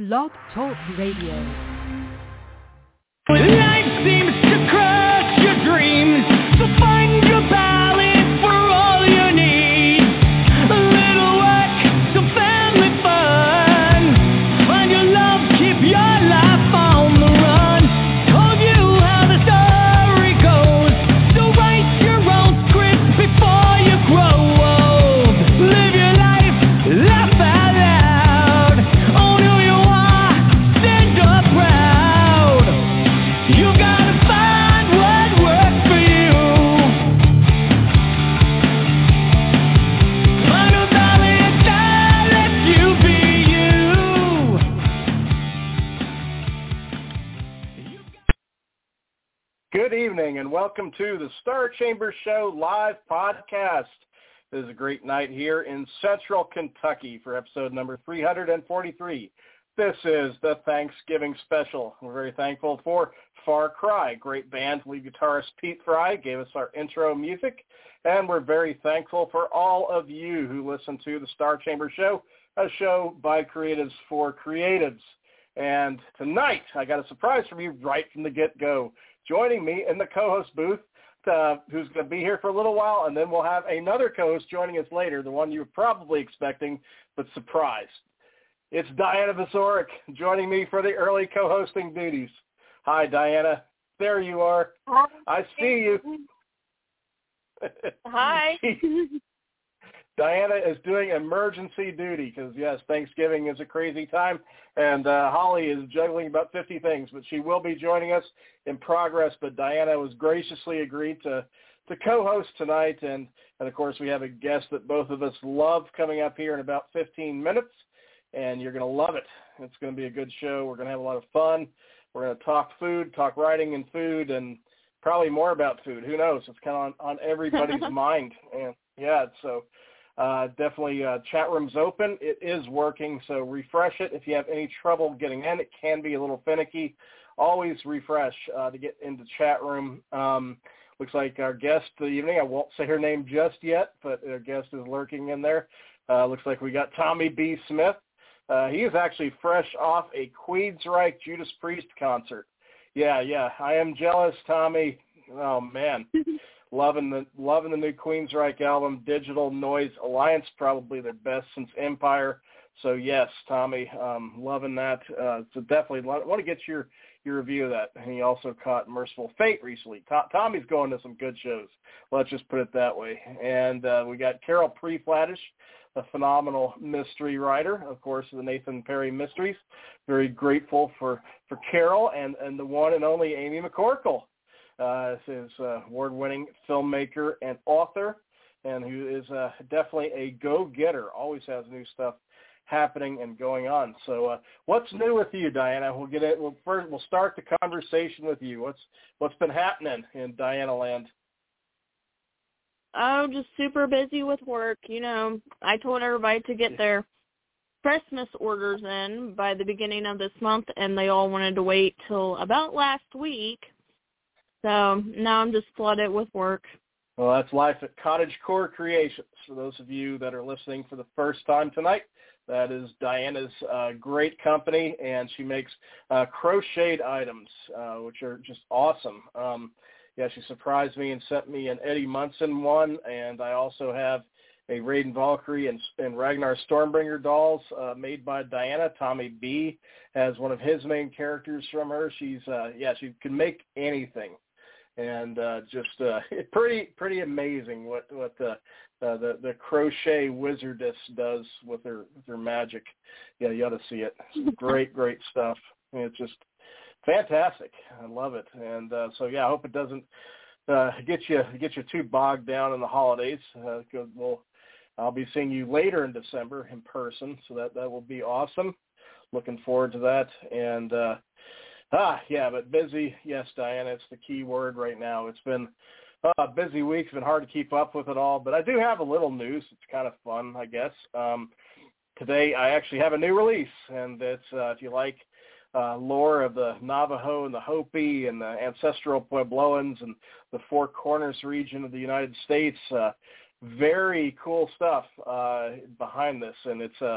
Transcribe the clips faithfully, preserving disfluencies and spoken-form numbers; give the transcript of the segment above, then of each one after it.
Blog Talk Radio. Life seems to crush your dreams, so find your balance for all you need. A little work, some family fun. Find your love, keep your life on the run. Told you how the story goes, so write your own script before you grow old. Live your life, laugh out loud. Own who you are, stand up proud. You gotta find what works for you. Find a balance that lets you be you. Good evening and welcome to the Star Chamber Show live podcast. This is a great night here in Central Kentucky for episode number three hundred forty-three. This is the Thanksgiving special. We're very thankful for Far Cry, great band. Lead guitarist Pete Fry gave us our intro music, and we're very thankful for all of you who listen to the Star Chamber Show, a show by creatives for creatives. And tonight, I got a surprise from you right from the get-go. Joining me in the co-host booth, uh, who's going to be here for a little while, and then we'll have another co-host joining us later, the one you're probably expecting, but surprised. It's Diana Visoric joining me for the early co-hosting duties. Hi, Diana. There you are. Hi. I see you. Hi. Diana is doing emergency duty because, yes, Thanksgiving is a crazy time, and uh, Holly is juggling about fifty things, but she will be joining us in progress. But Diana was graciously agreed to, to co-host tonight, and, and, of course, we have a guest that both of us love coming up here in about fifteen minutes. And you're going to love it. It's going to be a good show. We're going to have a lot of fun. We're going to talk food, talk writing and food, and probably more about food. Who knows? It's kind of on, on everybody's mind. And yeah, so uh, definitely uh, chat room's open. It is working, so refresh it. If you have any trouble getting in, it can be a little finicky. Always refresh uh, to get into chat room. Um, looks like our guest the evening, I won't say her name just yet, but our guest is lurking in there. Uh, looks like we got Tommy B. Smith. Uh, he is actually fresh off a Queensryche Judas Priest concert. Yeah, yeah, I am jealous, Tommy. Oh man, loving the loving the new Queensryche album, Digital Noise Alliance, probably their best since Empire. So yes, Tommy, um, loving that. Uh, so definitely want to get your your review of that. And he also caught Merciful Fate recently. To- Tommy's going to some good shows. Let's just put it that way. And uh, we got Carol Preflatish, a phenomenal mystery writer, of course, the Nathan Perry Mysteries. Very grateful for, for Carol and, and the one and only Amy McCorkle, uh, is uh, award-winning filmmaker and author, and who is uh, definitely a go-getter, always has new stuff happening and going on. So uh, what's new with you, Diana? We'll get it. We'll first we'll start the conversation with you. What's what's been happening in Diana land? Oh, just super busy with work. You know, I told everybody to get their Christmas orders in by the beginning of this month, and they all wanted to wait till about last week. So now I'm just flooded with work. Well, that's life at Cottage Core Creations. For those of you that are listening for the first time tonight, that is Diana's uh, great company, and she makes uh, crocheted items, uh, which are just awesome. Um, yeah, she surprised me and sent me an Eddie Munson one, and I also have a Raiden Valkyrie and, and Ragnar Stormbringer dolls uh, made by Diana. Tommy B has one of his main characters from her. She's, uh, yeah, she can make anything. And uh, just uh, pretty pretty amazing what what the uh, the the crochet wizardess does with her with her magic. Yeah, you ought to see it. It's great great stuff. And it's just fantastic. I love it. And uh, so yeah, I hope it doesn't uh, get you get you too bogged down in the holidays. Uh, we'll I'll be seeing you later in December in person, so that that will be awesome. Looking forward to that. And uh, Ah, yeah, but busy. Yes, Diana, it's the key word right now. It's been a busy week. It's been hard to keep up with it all, but I do have a little news. It's kind of fun, I guess. Um, today I actually have a new release, and it's, uh, if you like uh, lore of the Navajo and the Hopi and the ancestral Puebloans and the Four Corners region of the United States, uh, very cool stuff uh, behind this, and it's a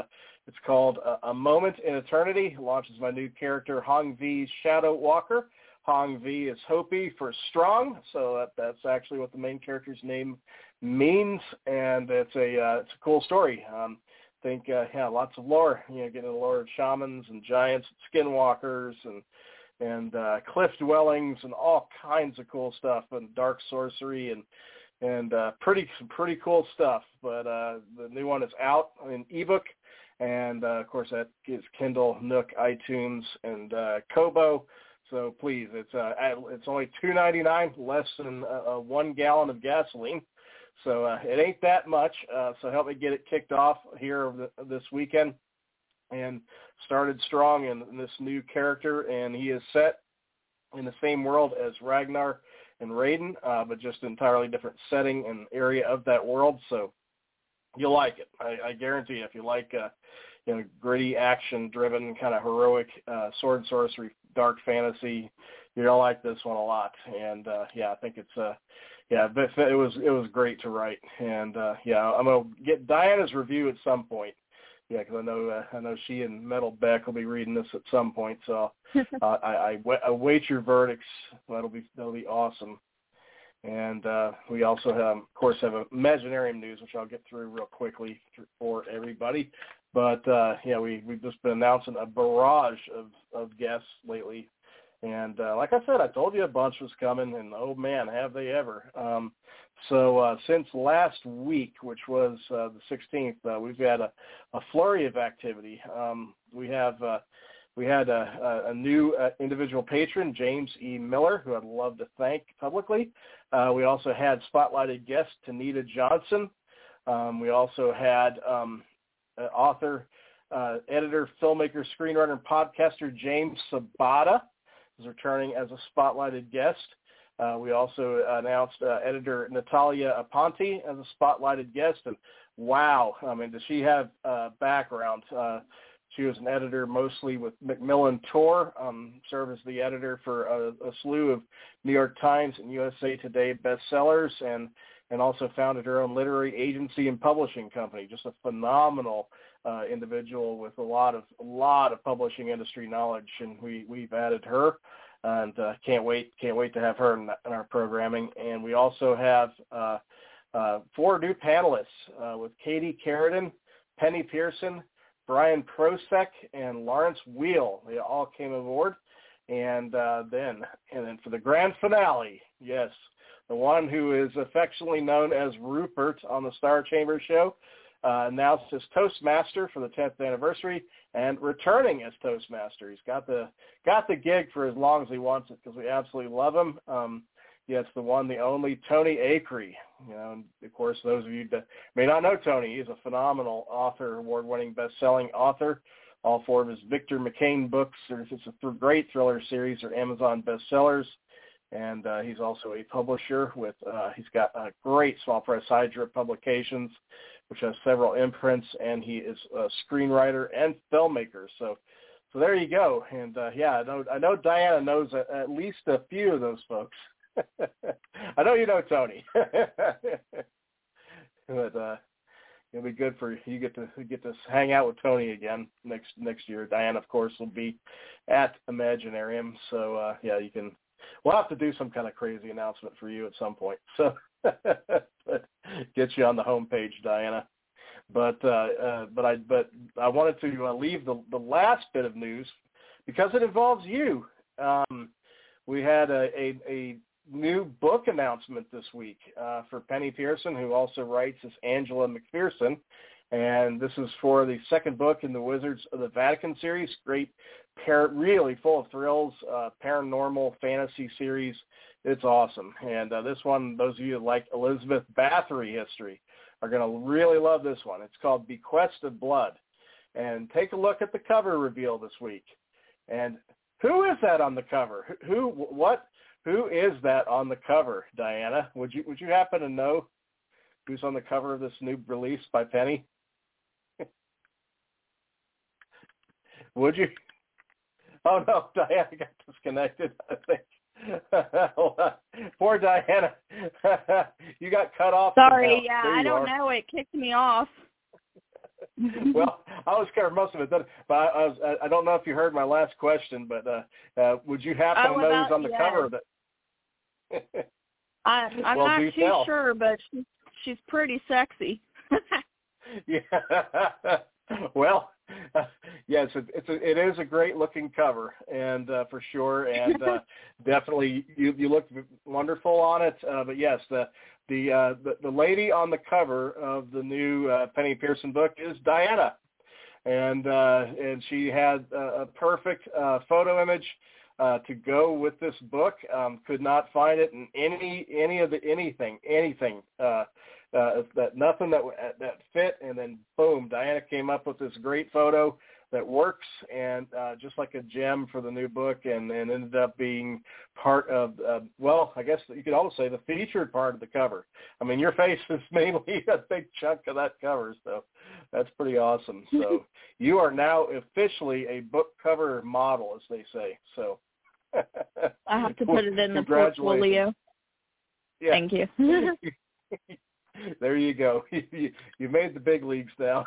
It's called uh, A Moment in Eternity. It launches my new character, Hong V's Shadow Walker. Hong V is Hopi for strong, so that, that's actually what the main character's name means, and it's a uh, it's a cool story. Um, I think uh, yeah, lots of lore. You know, getting the lore of shamans and giants, and skinwalkers, and and uh, cliff dwellings, and all kinds of cool stuff, and dark sorcery, and and uh, pretty some pretty cool stuff. But uh, the new one is out in ebook, and uh, of course that is Kindle, Nook, iTunes, and uh, Kobo. So please, it's uh, it's only two ninety-nine, less than uh, one gallon of gasoline. So uh, it ain't that much. Uh, so help me get it kicked off here this weekend, and started strong in, in this new character. And he is set in the same world as Ragnar and Raiden, uh, but just an entirely different setting and area of that world. So you'll like it. I, I guarantee you, if you like, uh, you know, gritty, action-driven, kind of heroic uh, sword and sorcery, dark fantasy, you're gonna like this one a lot. And uh, yeah, I think it's uh, yeah, but it was it was great to write. And uh, yeah, I'm gonna get Diana's review at some point. Yeah, because I know uh, I know she and Metal Beck will be reading this at some point. So uh, I, I await your verdicts. That'll be that'll be awesome. And uh, we also have, of course, have a Imaginarium news, which I'll get through real quickly for everybody. But uh, yeah, we we've just been announcing a barrage of, of guests lately. And uh, like I said, I told you a bunch was coming, and oh man, have they ever. Um, so uh, since last week, which was uh, the sixteenth, uh, we've had a, a flurry of activity. Um, we have uh, we had a, a, a new uh, individual patron, James E. Miller, who I'd love to thank publicly. Uh, we also had spotlighted guest Tanita Johnson. Um, we also had um, uh, author, uh, editor, filmmaker, screenwriter, and podcaster James Sabata is returning as a spotlighted guest. Uh, we also announced uh, editor Natalia Aponte as a spotlighted guest. And wow, I mean, does she have uh, background? Uh, she was an editor mostly with Macmillan Tour, um, served as the editor for a, a slew of New York Times and U S A Today bestsellers, and, and also founded her own literary agency and publishing company. Just a phenomenal uh, individual with a lot of a lot of publishing industry knowledge, and we, we've added her. And uh, can't wait, can't wait to have her in, in our programming. And we also have uh, uh, four new panelists uh, with Katie Carradine, Penny Pearson, Brian Prosek, and Lawrence Wheel. They all came aboard. And uh, then, and then for the grand finale, yes, the one who is affectionately known as Rupert on the Star Chamber show, uh, announced his Toastmaster for the tenth anniversary, and returning as Toastmaster. He's got the got the gig for as long as he wants it, because we absolutely love him. Um, yeah, it's the one, the only Tony Acree. You know, and of course, those of you that may not know Tony, he's a phenomenal author, award-winning, best-selling author. All four of his Victor McCain books, it's a great thriller series, are Amazon bestsellers. And uh, he's also a publisher with, uh, he's got a great small press, Hydra Publications, which has several imprints, and he is a screenwriter and filmmaker. So, so there you go. And uh, yeah, I know, I know Diana knows a, at least a few of those folks. I know you know Tony, but uh, it'll be good for you. You get to you get to hang out with Tony again next next year. Diana, of course, will be at Imaginarium. So uh, yeah, you can. We'll have to do some kind of crazy announcement for you at some point. So get you on the homepage, Diana. But uh, uh, but I but I wanted to uh, leave the the last bit of news because it involves you. Um, we had a, a, a new book announcement this week uh, for Penny Pearson, who also writes as Angela McPherson. And this is for the second book in the Wizards of the Vatican series. Great, par- really full of thrills, uh, paranormal fantasy series. It's awesome. And uh, this one, those of you that like Elizabeth Bathory history are going to really love this one. It's called Bequest of Blood. And take a look at the cover reveal this week. And who is that on the cover? Who, who what, who is that on the cover, Diana? Would you would you happen to know who's on the cover of this new release by Penny? Would you? Oh, no, Diana got disconnected, I think. Poor Diana. You got cut off. Sorry, somehow. yeah, There I you don't are. know. It kicked me off. Well, I was covered most of it, but I, I, was, I don't know if you heard my last question, but uh, uh, would you happen oh, to know about, who's on the yes. cover of it? I, I'm well, not do too tell. sure, but she's, she's pretty sexy. Yeah. Well, uh, yes, it, it's a, it is a great looking cover, and uh, for sure, and uh, definitely you you look wonderful on it. Uh, but yes, the the, uh, the the lady on the cover of the new uh, Penny Pearson book is Diana, and uh, and she had a, a perfect uh, photo image uh, to go with this book. Um, could not find it in any any of the anything anything. Uh, Uh, that nothing that that fit, and then boom, Diana came up with this great photo that works, and uh, just like a gem for the new book, and, and ended up being part of, uh, well, I guess you could almost say the featured part of the cover. I mean, your face is mainly a big chunk of that cover, so that's pretty awesome. So you are now officially a book cover model, as they say. So I have to put it in the portfolio. Yeah. Thank you. There you go. You, you made the big leagues now.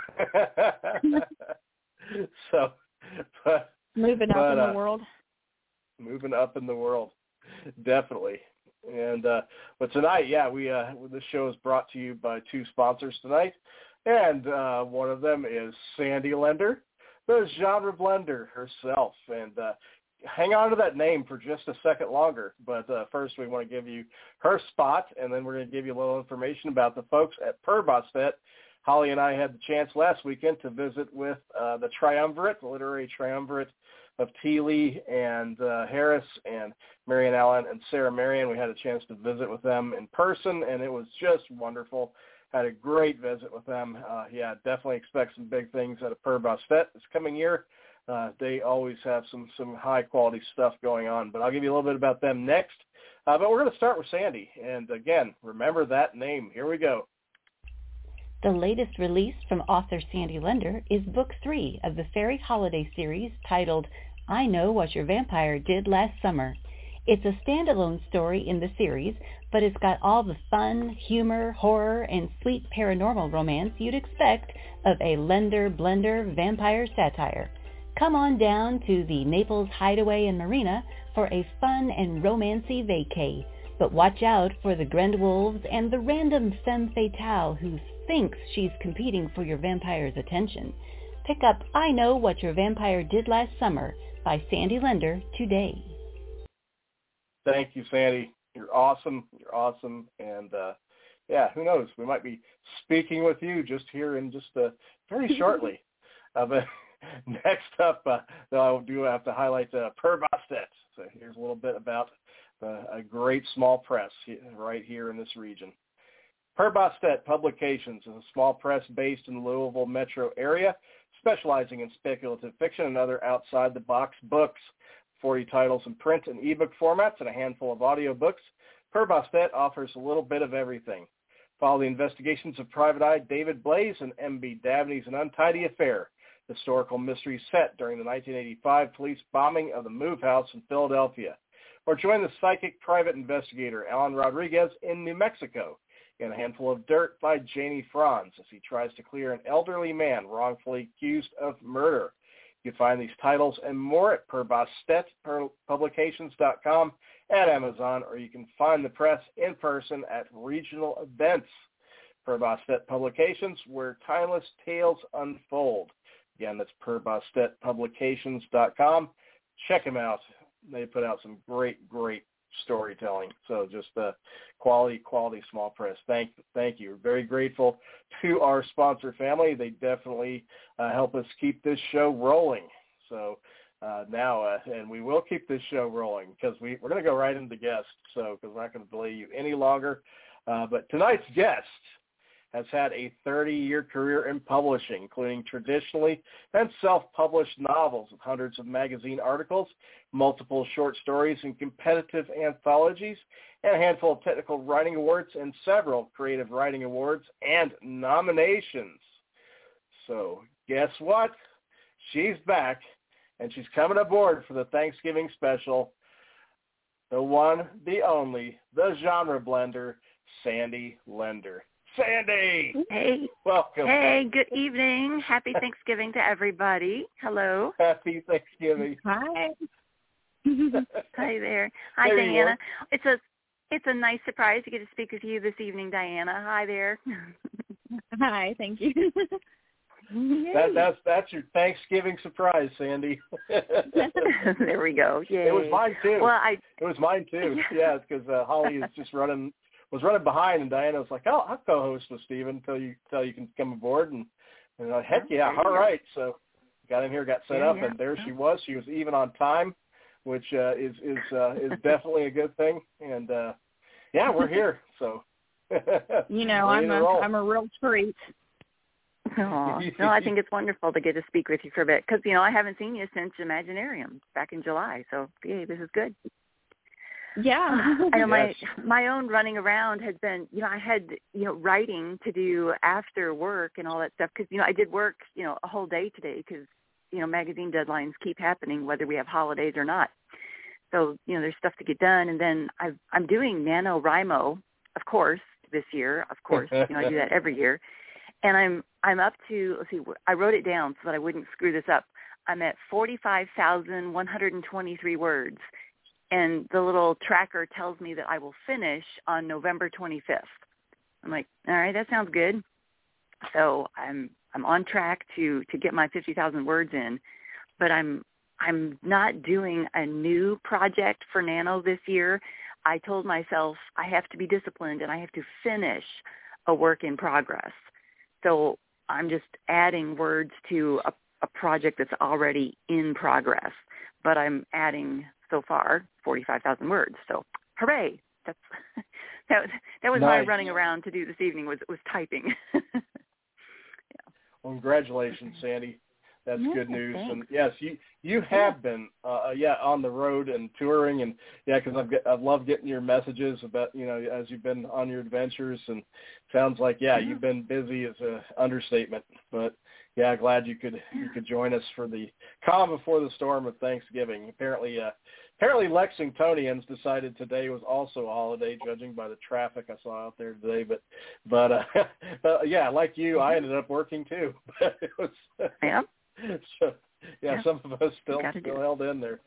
So, but, moving up but, in the uh, world. Moving up in the world, definitely. And uh, but tonight, yeah, we uh, this show is brought to you by two sponsors tonight, and uh, one of them is Sandy Lender, the genre blender herself, and. Uh, Hang on to that name for just a second longer, but uh, first we want to give you her spot, and then we're going to give you a little information about the folks at Purbostet. Holly and I had the chance last weekend to visit with uh, the triumvirate, the literary triumvirate of T. Lee and uh, Harris and Marian Allen and Sarah Marian. We had a chance to visit with them in person, and it was just wonderful. Had a great visit with them. Uh, yeah, definitely expect some big things out of Purbostet this coming year. Uh, they always have some, some high-quality stuff going on. But I'll give you a little bit about them next. Uh, but we're going to start with Sandy. And, again, remember that name. Here we go. The latest release from author Sandy Lender is Book three of the Fairy Holiday series titled I Know What Your Vampire Did Last Summer. It's a standalone story in the series, but it's got all the fun, humor, horror, and sweet paranormal romance you'd expect of a Lender-blender vampire satire. Come on down to the Naples Hideaway in Marina for a fun and romancy vacay. But watch out for the Grendwolves and the random femme fatale who thinks she's competing for your vampire's attention. Pick up I Know What Your Vampire Did Last Summer by Sandy Lender today. Thank you, Sandy. You're awesome. You're awesome. And, uh, yeah, who knows? We might be speaking with you just here in just uh, very shortly. uh, but Next up, uh, I do have to highlight uh, Purbostet. So here's a little bit about uh, a great small press right here in this region. Purbostet Publications is a small press based in the Louisville metro area, specializing in speculative fiction and other outside-the-box books. forty titles in print and ebook formats and a handful of audiobooks. Purbostet offers a little bit of everything. Follow the investigations of Private Eye David Blaze and M B Dabney's An Untidy Affair, historical mystery set during the nineteen eighty-five police bombing of the Move House in Philadelphia. Or join the psychic private investigator Alan Rodriguez in New Mexico in A Handful of Dirt by Janie Franz as he tries to clear an elderly man wrongfully accused of murder. You can find these titles and more at purbostet publications dot com, at Amazon, or you can find the press in person at regional events. Purbostet Publications, where timeless tales unfold. Again, that's purbostet publications dot com. Check them out. They put out some great, great storytelling. So just uh, quality, quality small press. Thank, thank you. Very grateful to our sponsor family. They definitely uh, help us keep this show rolling. So uh, now, uh, and we will keep this show rolling because we, we're going to go right into the guest. So because we're not going to delay you any longer. Uh, but tonight's guest has had a thirty-year career in publishing, including traditionally and self-published novels with hundreds of magazine articles, multiple short stories and competitive anthologies, and a handful of technical writing awards and several creative writing awards and nominations. So guess what? She's back, and she's coming aboard for the Thanksgiving special. The one, the only, the genre blender, Sandy Lender. Sandy. Hey. Welcome. Hey, good evening. Happy Thanksgiving to everybody. Hello. Happy Thanksgiving. Hi. Hi there. Hi, there Diana. It's a it's a nice surprise to get to speak with you this evening, Diana. Hi there. Hi, thank you. That, that's that's your Thanksgiving surprise, Sandy. There we go. Yay. It was mine too. Well, I. It was mine too. Yeah, because uh, Holly is just running was running behind, and Diana was like, "Oh, I'll co-host with Steven until you until you can come aboard." And, and like, heck yeah, all right. So got in here, got set yeah, up, yeah. and there she was. She was even on time, which uh, is is uh, is definitely a good thing. And uh, yeah, we're here. So you know, I'm a I'm a real treat. Oh, no, I think it's wonderful to get to speak with you for a bit because, you know, I haven't seen you since Imaginarium back in July. So, yay, this is good. Yeah. I know my Yes. my own running around has been, you know, I had, you know, writing to do after work and all that stuff because, you know, I did work, you know, a whole day today because, you know, magazine deadlines keep happening whether we have holidays or not. So, you know, there's stuff to get done. And then I've, I'm doing NaNoWriMo, of course, this year. Of course, you know, I do that every year. And I'm I'm up to, let's see, I wrote it down so that I wouldn't screw this up. I'm at forty-five thousand one hundred twenty-three words. And the little tracker tells me that I will finish on November twenty-fifth. I'm like, all right, that sounds good. So I'm I'm on track to, to get my fifty thousand words in. But I'm I'm not doing a new project for Nano this year. I told myself I have to be disciplined and I have to finish a work in progress. So I'm just adding words to a, a project that's already in progress, but I'm adding so far forty-five thousand words. So hooray! That's that was that was nice. my running around to do this evening was was typing. Yeah. Well, congratulations, Sandy. That's Yeah, good news. thanks. And yes, you you have been uh, yeah on the road and touring, and yeah, because I've get, I've loved getting your messages about, you know, as you've been on your adventures, and sounds like yeah, yeah. you've been busy is a understatement. But yeah, glad you could you could join us for the calm before the storm of Thanksgiving. Apparently, uh, apparently Lexingtonians decided today was also a holiday, judging by the traffic I saw out there today. But but uh, uh, yeah, like you, I ended up working too. It was Yeah. So, yeah, yeah, some of us still still held in there,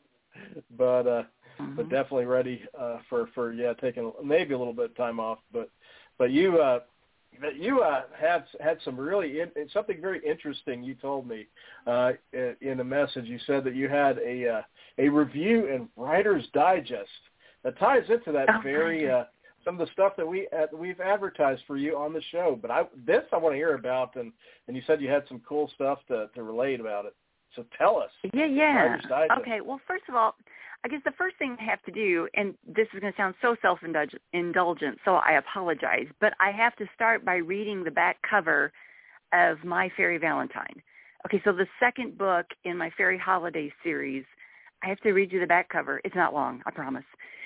but uh, mm-hmm. but definitely ready uh, for for yeah taking maybe a little bit of time off. But but you uh, you uh, had had some really in, something very interesting. You told me uh, in, in a message. You said that you had a uh, a review in Writer's Digest that ties into that oh, very. Uh, some of the stuff that we uh, we've advertised for you on the show, but I this I want to hear about, and, and you said you had some cool stuff to, to relate about it. So tell us. Yeah, yeah. Okay. Well, first of all, I guess the first thing I have to do, and this is going to sound so self-indulgent, so I apologize, but I have to start by reading the back cover of My Fairy Valentine. Okay, so the second book in my Fairy Holiday series, I have to read you the back cover. It's not long, I promise,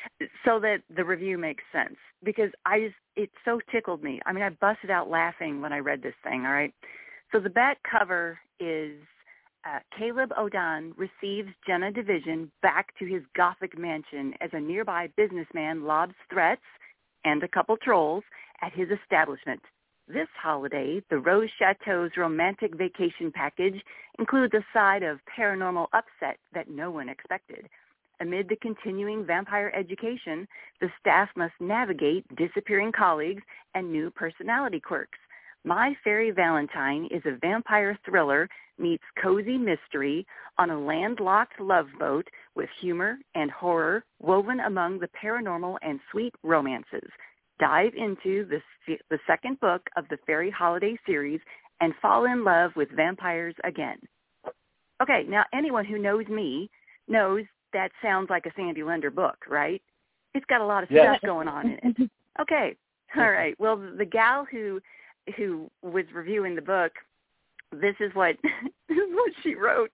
so that the review makes sense, because I just, it so tickled me. I mean, I busted out laughing when I read this thing, all right? So the back cover is uh, Caleb O'Dan receives Jenna Division back to his Gothic mansion as a nearby businessman lobs threats and a couple trolls at his establishment. This holiday, the Rose Chateau's romantic vacation package includes a side of paranormal upset that no one expected. Amid the continuing vampire education, the staff must navigate disappearing colleagues and new personality quirks. My Fairy Valentine is a vampire thriller meets cozy mystery on a landlocked love boat with humor and horror woven among the paranormal and sweet romances. Dive into the, the second book of the Fairy Holiday series and fall in love with vampires again. Okay, now anyone who knows me knows that sounds like a Sandy Lender book, right? It's got a lot of yes. stuff going on in it. Okay, all right. Well, the gal who who was reviewing the book, this is what this is what she wrote.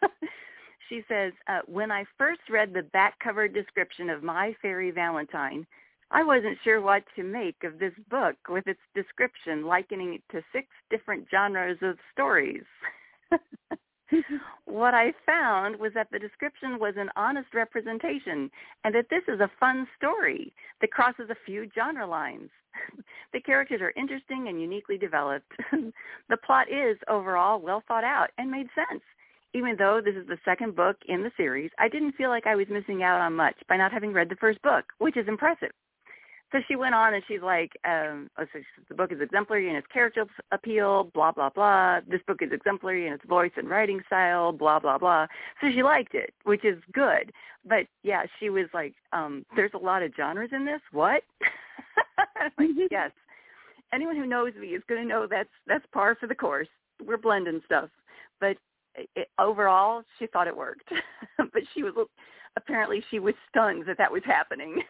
She says, uh, when I first read the back cover description of My Fairy Valentine, I wasn't sure what to make of this book with its description likening it to six different genres of stories. What I found was that the description was an honest representation and that this is a fun story that crosses a few genre lines. The characters are interesting and uniquely developed. The plot is overall well thought out and made sense. Even though this is the second book in the series, I didn't feel like I was missing out on much by not having read the first book, which is impressive. So she went on and she's like, um, oh, so the book is exemplary in its character appeal, blah, blah, blah. This book is exemplary in its voice and writing style, blah, blah, blah. So she liked it, which is good. But, yeah, she was like, um, there's a lot of genres in this. What? Like, yes. Anyone who knows me is going to know that's that's par for the course. We're blending stuff. But it, overall, she thought it worked. But she was apparently she was stunned that that was happening.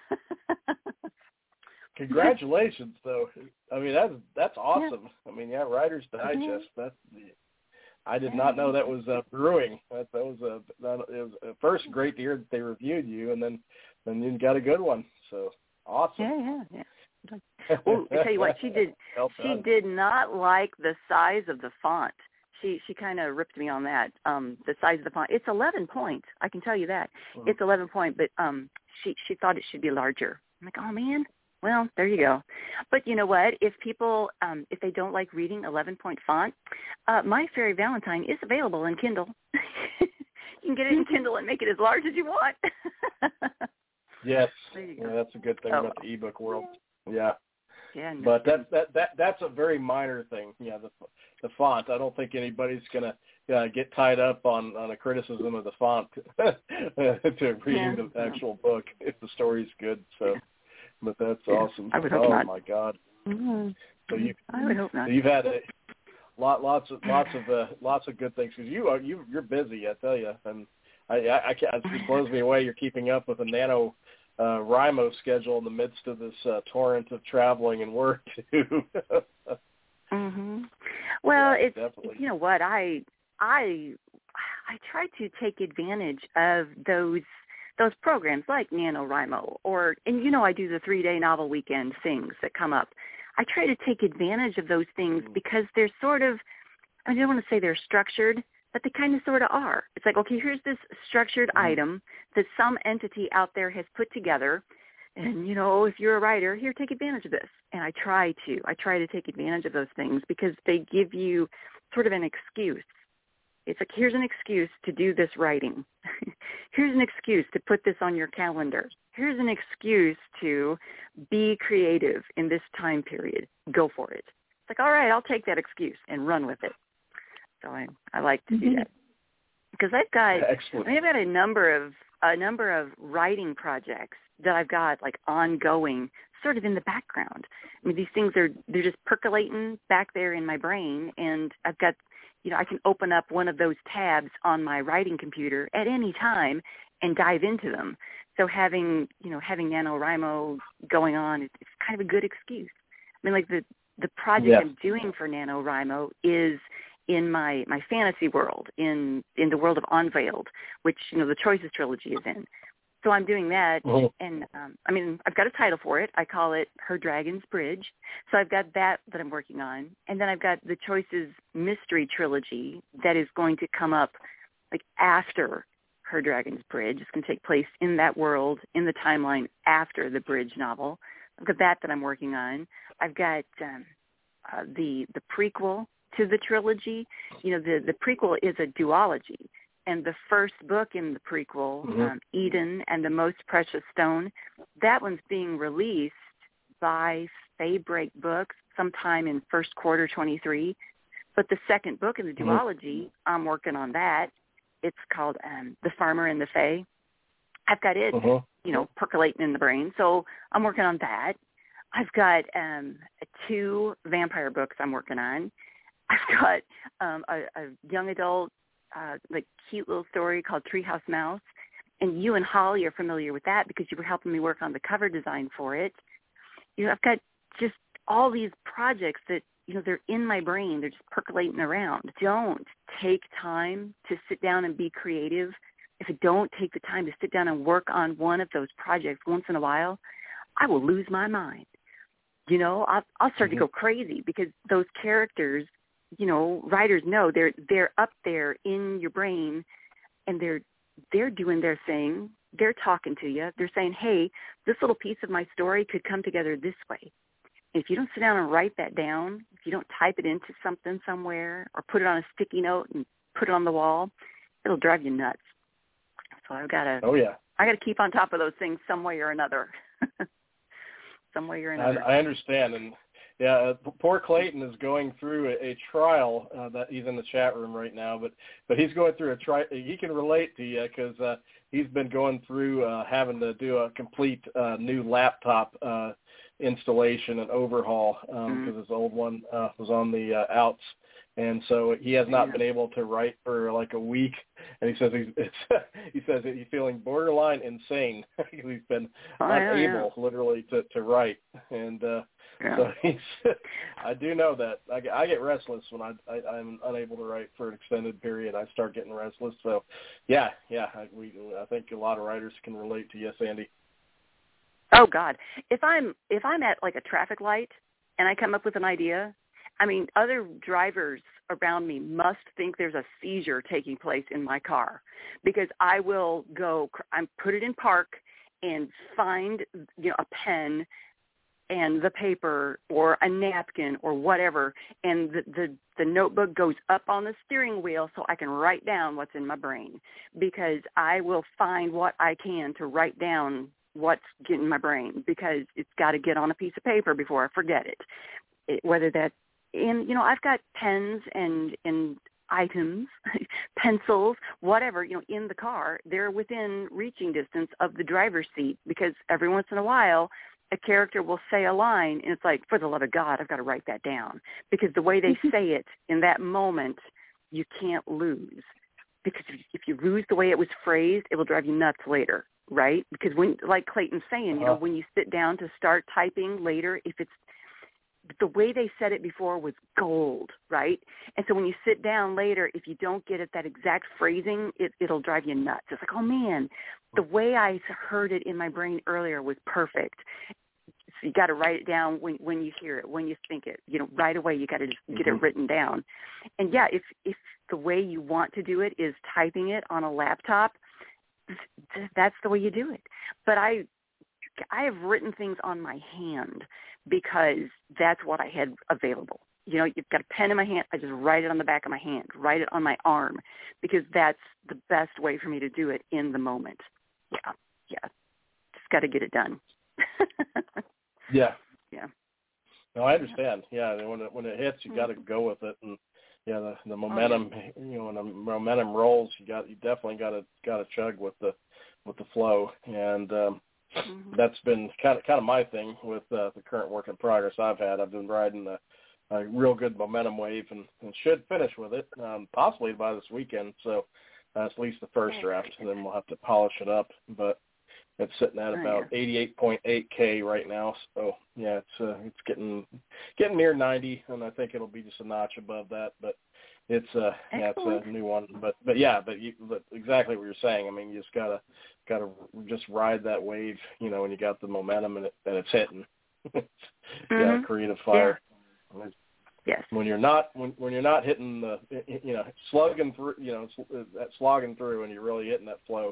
Congratulations, though. I mean, that's that's awesome. Yeah. I mean, yeah, Writer's Digest. Mm-hmm. That's I did not know that was uh, brewing. That that was a that, it was at first great to hear that they reviewed you, and then then you got a good one. So awesome. Yeah, yeah, yeah. Well, I tell you what, she did. She did not like the size of the font. She she kind of ripped me on that. Um, the size of the font. It's eleven point. I can tell you that. Mm-hmm. It's eleven point, but um, she she thought it should be larger. I'm like, oh man. Well, there you go. But you know what? If people, um, if they don't like reading eleven-point font, uh, My Fairy Valentine is available in Kindle. You can get it in Kindle and make it as large as you want. Yes, yeah, that's a good thing oh. about the ebook world. Yeah, yeah. No but that that that that's a very minor thing. Yeah, the the font. I don't think anybody's gonna uh, get tied up on, on a criticism of the font to reading yeah. the actual book if the story's good. So. Yeah. But that's yeah, awesome. I would hope oh not. my God! Mm-hmm. So you, I would hope not. So you've had a lot, lots of, lots of, uh, lots of good things because you are you you're busy. I tell you, and I, I, I can't, it just blows me away. You're keeping up with a Nano uh, Rimo schedule in the midst of this uh, torrent of traveling and work too. mhm. Well, yeah, it's definitely. You know what I I I try to take advantage of those. Those programs like NaNoWriMo or, and you know I do the three-day novel weekend things that come up. I try to take advantage of those things because they're sort of, I don't want to say they're structured, but they kind of sort of are. It's like, okay, here's this structured mm-hmm. item that some entity out there has put together. And, you know, if you're a writer, here, take advantage of this. And I try to. I try to take advantage of those things because they give you sort of an excuse. It's like, here's an excuse to do this writing. Here's an excuse to put this on your calendar. Here's an excuse to be creative in this time period. Go for it. It's like, all right, I'll take that excuse and run with it. So I, I like to do that. Because I've got, Excellent. I mean, I've got a number of a number of writing projects that I've got like ongoing, sort of in the background. I mean, these things are they're just percolating back there in my brain, and I've got. You know, I can open up one of those tabs on my writing computer at any time and dive into them. So having, you know, having NaNoWriMo going on, it's, it's kind of a good excuse. I mean, like the, the project yes. I'm doing for NaNoWriMo is in my, my fantasy world, in, in the world of Unveiled, which, you know, the Choices trilogy is in. So I'm doing that, mm-hmm. and um, I mean, I've got a title for it. I call it Her Dragon's Bridge. So I've got that that I'm working on, and then I've got the Choices mystery trilogy that is going to come up like after Her Dragon's Bridge. It's going to take place in that world, in the timeline after the Bridge novel. I've got that that I'm working on. I've got um, uh, the the prequel to the trilogy. You know, the the prequel is a duology. And the first book in the prequel, mm-hmm. um, Eden and the Most Precious Stone, that one's being released by Faybreak Books sometime in first quarter twenty-three. But the second book in the duology, mm-hmm. I'm working on that. It's called um, The Farmer and the Fae. I've got it, mm-hmm. you know, percolating in the brain. So I'm working on that. I've got um, two vampire books I'm working on. I've got um, a, a young adult Uh, like cute little story called Treehouse Mouse, and you and Holly are familiar with that because you were helping me work on the cover design for it. You know, I've got just all these projects that, you know, they're in my brain. They're just percolating around. Don't take time to sit down and be creative. If I don't take the time to sit down and work on one of those projects once in a while, I will lose my mind. You know, I'll, I'll start mm-hmm. to go crazy because those characters, you know, writers know they're they're up there in your brain, and they're they're doing their thing. They're talking to you. They're saying, "Hey, this little piece of my story could come together this way." if you don't sit down and write that down, if you don't type it into something somewhere or put it on a sticky note and put it on the wall, it'll drive you nuts. So I've got to. Oh yeah. I got to keep on top of those things some way or another. some way or another. I, I understand, and yeah, uh, poor Clayton is going through a, a trial. Uh, that he's in the chat room right now, but but he's going through a tri. He can relate to you because uh, he's been going through uh, having to do a complete uh, new laptop uh, installation and overhaul because um, mm-hmm. his old one uh, was on the uh, outs. And so he has not been able to write for like a week, and he says he's it's, he says that he's feeling borderline insane because he's been oh, unable, yeah. literally, to, to write. And uh, yeah. so he's, I do know that I get, I get restless when I, I I'm unable to write for an extended period. I start getting restless. So, yeah, yeah, I, we I think a lot of writers can relate to you, Sandy. Oh God, if I'm if I'm at like a traffic light and I come up with an idea. I mean, other drivers around me must think there's a seizure taking place in my car because I will go, I put it in park and find, you know, a pen and the paper or a napkin or whatever, and the, the, the notebook goes up on the steering wheel so I can write down what's in my brain because I will find what I can to write down what's getting my brain because it's got to get on a piece of paper before I forget it, it whether that's And, you know, I've got pens and, and items, pencils, whatever, you know, in the car. They're within reaching distance of the driver's seat because every once in a while a character will say a line and it's like, for the love of God, I've got to write that down. Because the way they say it in that moment, you can't lose. Because if you lose the way it was phrased, it will drive you nuts later, right? Because when, like Clayton's saying, uh-huh. you know, when you sit down to start typing later, if it's the way they said it before was gold, right? And so when you sit down later, if you don't get it that exact phrasing, it, it'll drive you nuts. It's like, oh, man, the way I heard it in my brain earlier was perfect. So you got to write it down when, when you hear it, when you think it. You know, right away you got to just get mm-hmm. it written down. And, yeah, if, if the way you want to do it is typing it on a laptop, that's the way you do it. But I I have written things on my hand because that's what I had available. You know, you've got a pen in my hand, I just write it on the back of my hand, write it on my arm, because that's the best way for me to do it in the moment. Yeah, yeah. Just got to get it done. yeah. Yeah. No, I understand. Yeah, when it, when it hits, you got to go with it, and yeah, the, the momentum, oh, yeah. you know, when the momentum rolls, you got you definitely got to got to chug with the with the flow, and um, mm-hmm. that's been kind of kind of my thing with uh, the current work in progress I've had. I've been riding a, a real good momentum wave, and, and should finish with it, um, possibly by this weekend. So uh, at least the first draft, and then we'll have to polish it up. But it's sitting at about eighty-eight point eight K right now. So yeah, it's uh, it's getting getting near ninety, and I think it'll be just a notch above that. But it's uh yeah, it's a new one. But but yeah, but, you, but exactly what you're saying. I mean, you just gotta gotta just ride that wave, you know, when you got the momentum and, it, and it's hitting. mm-hmm. Yeah, creative fire. Yeah. Yes. When you're not when when you're not hitting the you know slugging through you know that slogging through, and you're really hitting that flow.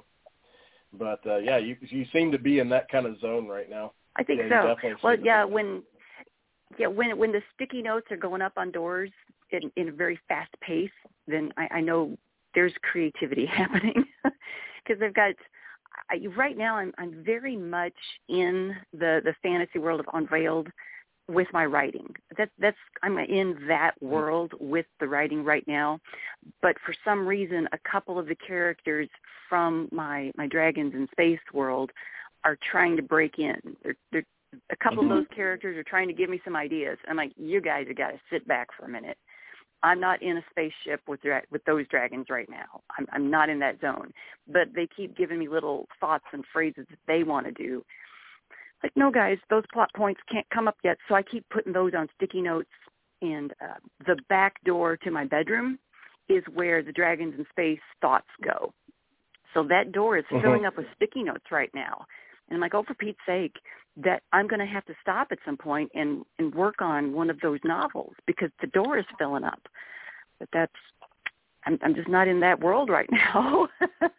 But uh, yeah, you you seem to be in that kind of zone right now. I think yeah, so. Well, yeah, when yeah when when the sticky notes are going up on doors in, in a very fast pace, then I, I know there's creativity happening because they've got. I, right now, I'm I'm very much in the, the fantasy world of Unveiled with my writing. That that's I'm in that world with the writing right now. But for some reason, a couple of the characters from my, my Dragons in Space world are trying to break in. They're, they're, a couple mm-hmm. of those characters are trying to give me some ideas. I'm like, you guys have got to sit back for a minute. I'm not in a spaceship with dra- with those dragons right now. I'm, I'm not in that zone. But they keep giving me little thoughts and phrases that they want to do. Like, no, guys, those plot points can't come up yet, so I keep putting those on sticky notes. And uh, the back door to my bedroom is where the Dragons in Space thoughts go. So that door is mm-hmm. filling up with sticky notes right now. And I'm like, oh, for Pete's sake, that I'm going to have to stop at some point and, and work on one of those novels because the door is filling up. But that's, I'm, I'm just not in that world right now.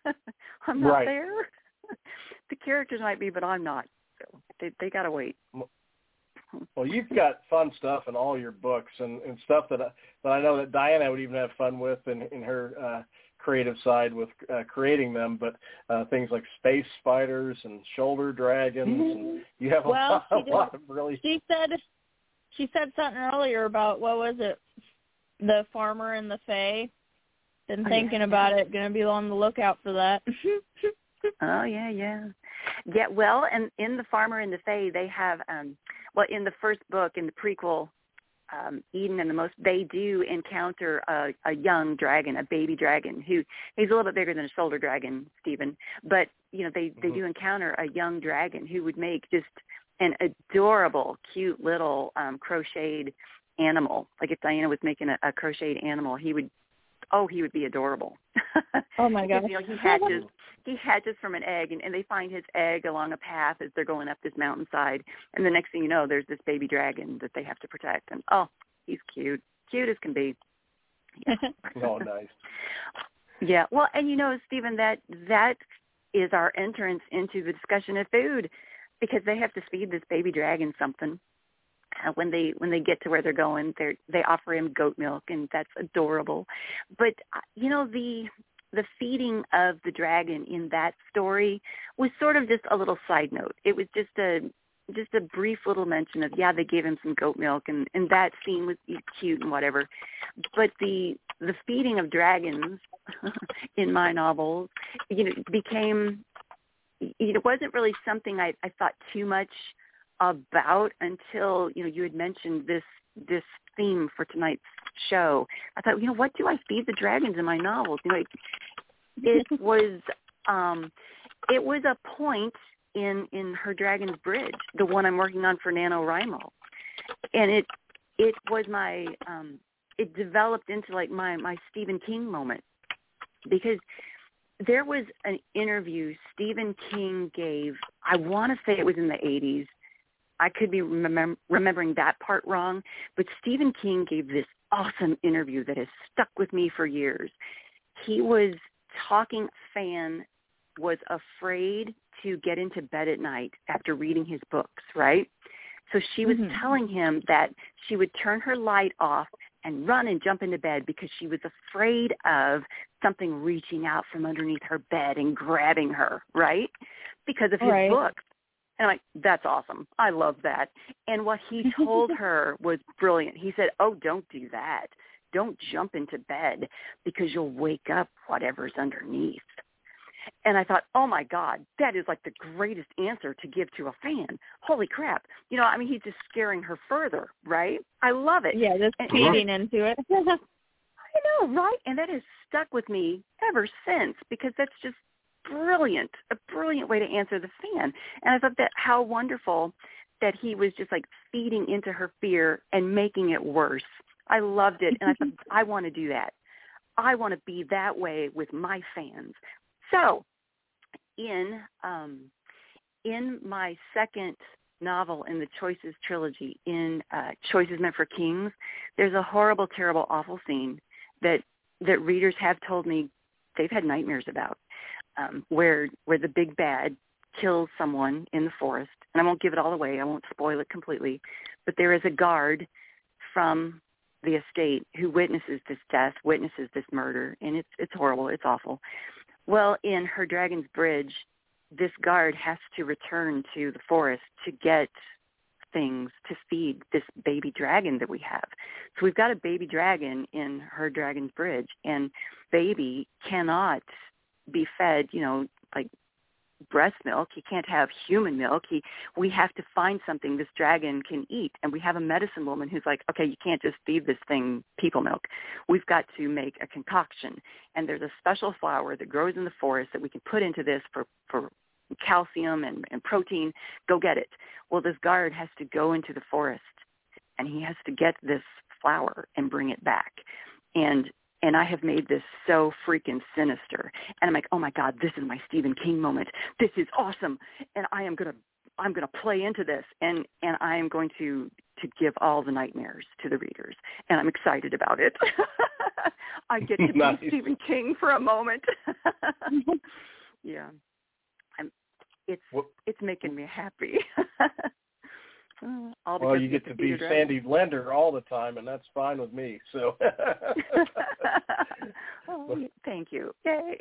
I'm not right. there. The characters might be, but I'm not. So they they got to wait. Well, you've got fun stuff in all your books, and, and stuff that I, that I know that Diana would even have fun with in, in her uh, creative side with uh, creating them. But uh, things like space spiders and shoulder dragons, mm-hmm. and you have a, well, lot, a lot of really. She said, she said something earlier about what was it, the farmer and the fae. Been thinking about it. Going to be on the lookout for that. Oh yeah, yeah, yeah. Well, and in the Farmer and the Fae, they have, um, well, in the first book, in the prequel, um, Eden and the Most, they do encounter a, a young dragon, a baby dragon, who he's a little bit bigger than a shoulder dragon, Stephen. But you know, they they mm-hmm. do encounter a young dragon who would make just an adorable, cute little um, crocheted animal. Like if Diana was making a, a crocheted animal, he would. Oh, he would be adorable. Oh my gosh! You know, he hatches. He hatches from an egg, and, and they find his egg along a path as they're going up this mountainside. And the next thing you know, there's this baby dragon that they have to protect. And oh, he's cute, cute as can be. Yeah. Oh, nice. Yeah. Well, and you know, Stephen, that that is our entrance into the discussion of food, because they have to feed this baby dragon something. Uh, when they when they get to where they're going, they they offer him goat milk, and that's adorable. But uh, you know, the the feeding of the dragon in that story was sort of just a little side note. It was just a just a brief little mention of, yeah, they gave him some goat milk, and, and that scene was cute and whatever. But the the feeding of dragons in my novels, you know, became, it wasn't really something I, I thought too much about until, you know, you had mentioned this this theme for tonight's show. I thought, you know, what do I feed the dragons in my novels? You know, it, it was um, it was a point in in Her Dragon's Bridge, the one I'm working on for NaNoWriMo, and it it was my um, it developed into like my my Stephen King moment, because there was an interview Stephen King gave. I want to say it was in the eighties. I could be remem- remembering that part wrong, but Stephen King gave this awesome interview that has stuck with me for years. He was talking, fan was afraid to get into bed at night after reading his books, right? So she was mm-hmm. telling him that she would turn her light off and run and jump into bed because she was afraid of something reaching out from underneath her bed and grabbing her, right? Because of his right. books. And I'm like, that's awesome. I love that. And what he told her was brilliant. He said, oh, don't do that. Don't jump into bed because you'll wake up whatever's underneath. And I thought, oh, my God, that is like the greatest answer to give to a fan. Holy crap. You know, I mean, he's just scaring her further, right? I love it. Yeah, just and, feeding and, into it. I know, right? And that has stuck with me ever since, because that's just brilliant, a brilliant way to answer the fan. And I thought that how wonderful that he was just like feeding into her fear and making it worse. I loved it. And I thought, I want to do that. I want to be that way with my fans. So in um, in my second novel in the Choices trilogy, in uh, Choices Meant for Kings, there's a horrible, terrible, awful scene that that readers have told me they've had nightmares about. Um, where where the big bad kills someone in the forest. And I won't give it all away. I won't spoil it completely. But there is a guard from the estate who witnesses this death, witnesses this murder, and it's it's horrible. It's awful. Well, in Her Dragon's Bridge, this guard has to return to the forest to get things to feed this baby dragon that we have. So we've got a baby dragon in Her Dragon's Bridge, and baby cannot be fed, you know, like breast milk. He can't have human milk. He, we have to find something this dragon can eat. And we have a medicine woman who's like, okay, you can't just feed this thing people milk. We've got to make a concoction. And there's a special flower that grows in the forest that we can put into this for, for calcium and, and protein. Go get it. Well, this guard has to go into the forest, and he has to get this flower and bring it back. And And I have made this so freaking sinister. And I'm like, oh my God, this is my Stephen King moment. This is awesome. And I am gonna I'm gonna play into this, and, and I am going to, to give all the nightmares to the readers. And I'm excited about it. I get to nice. be Stephen King for a moment. Yeah. I'm it's what? it's making me happy. Uh, all well, because you get to be Sandy Lender all the time, and that's fine with me. So. Oh, thank you. Yay.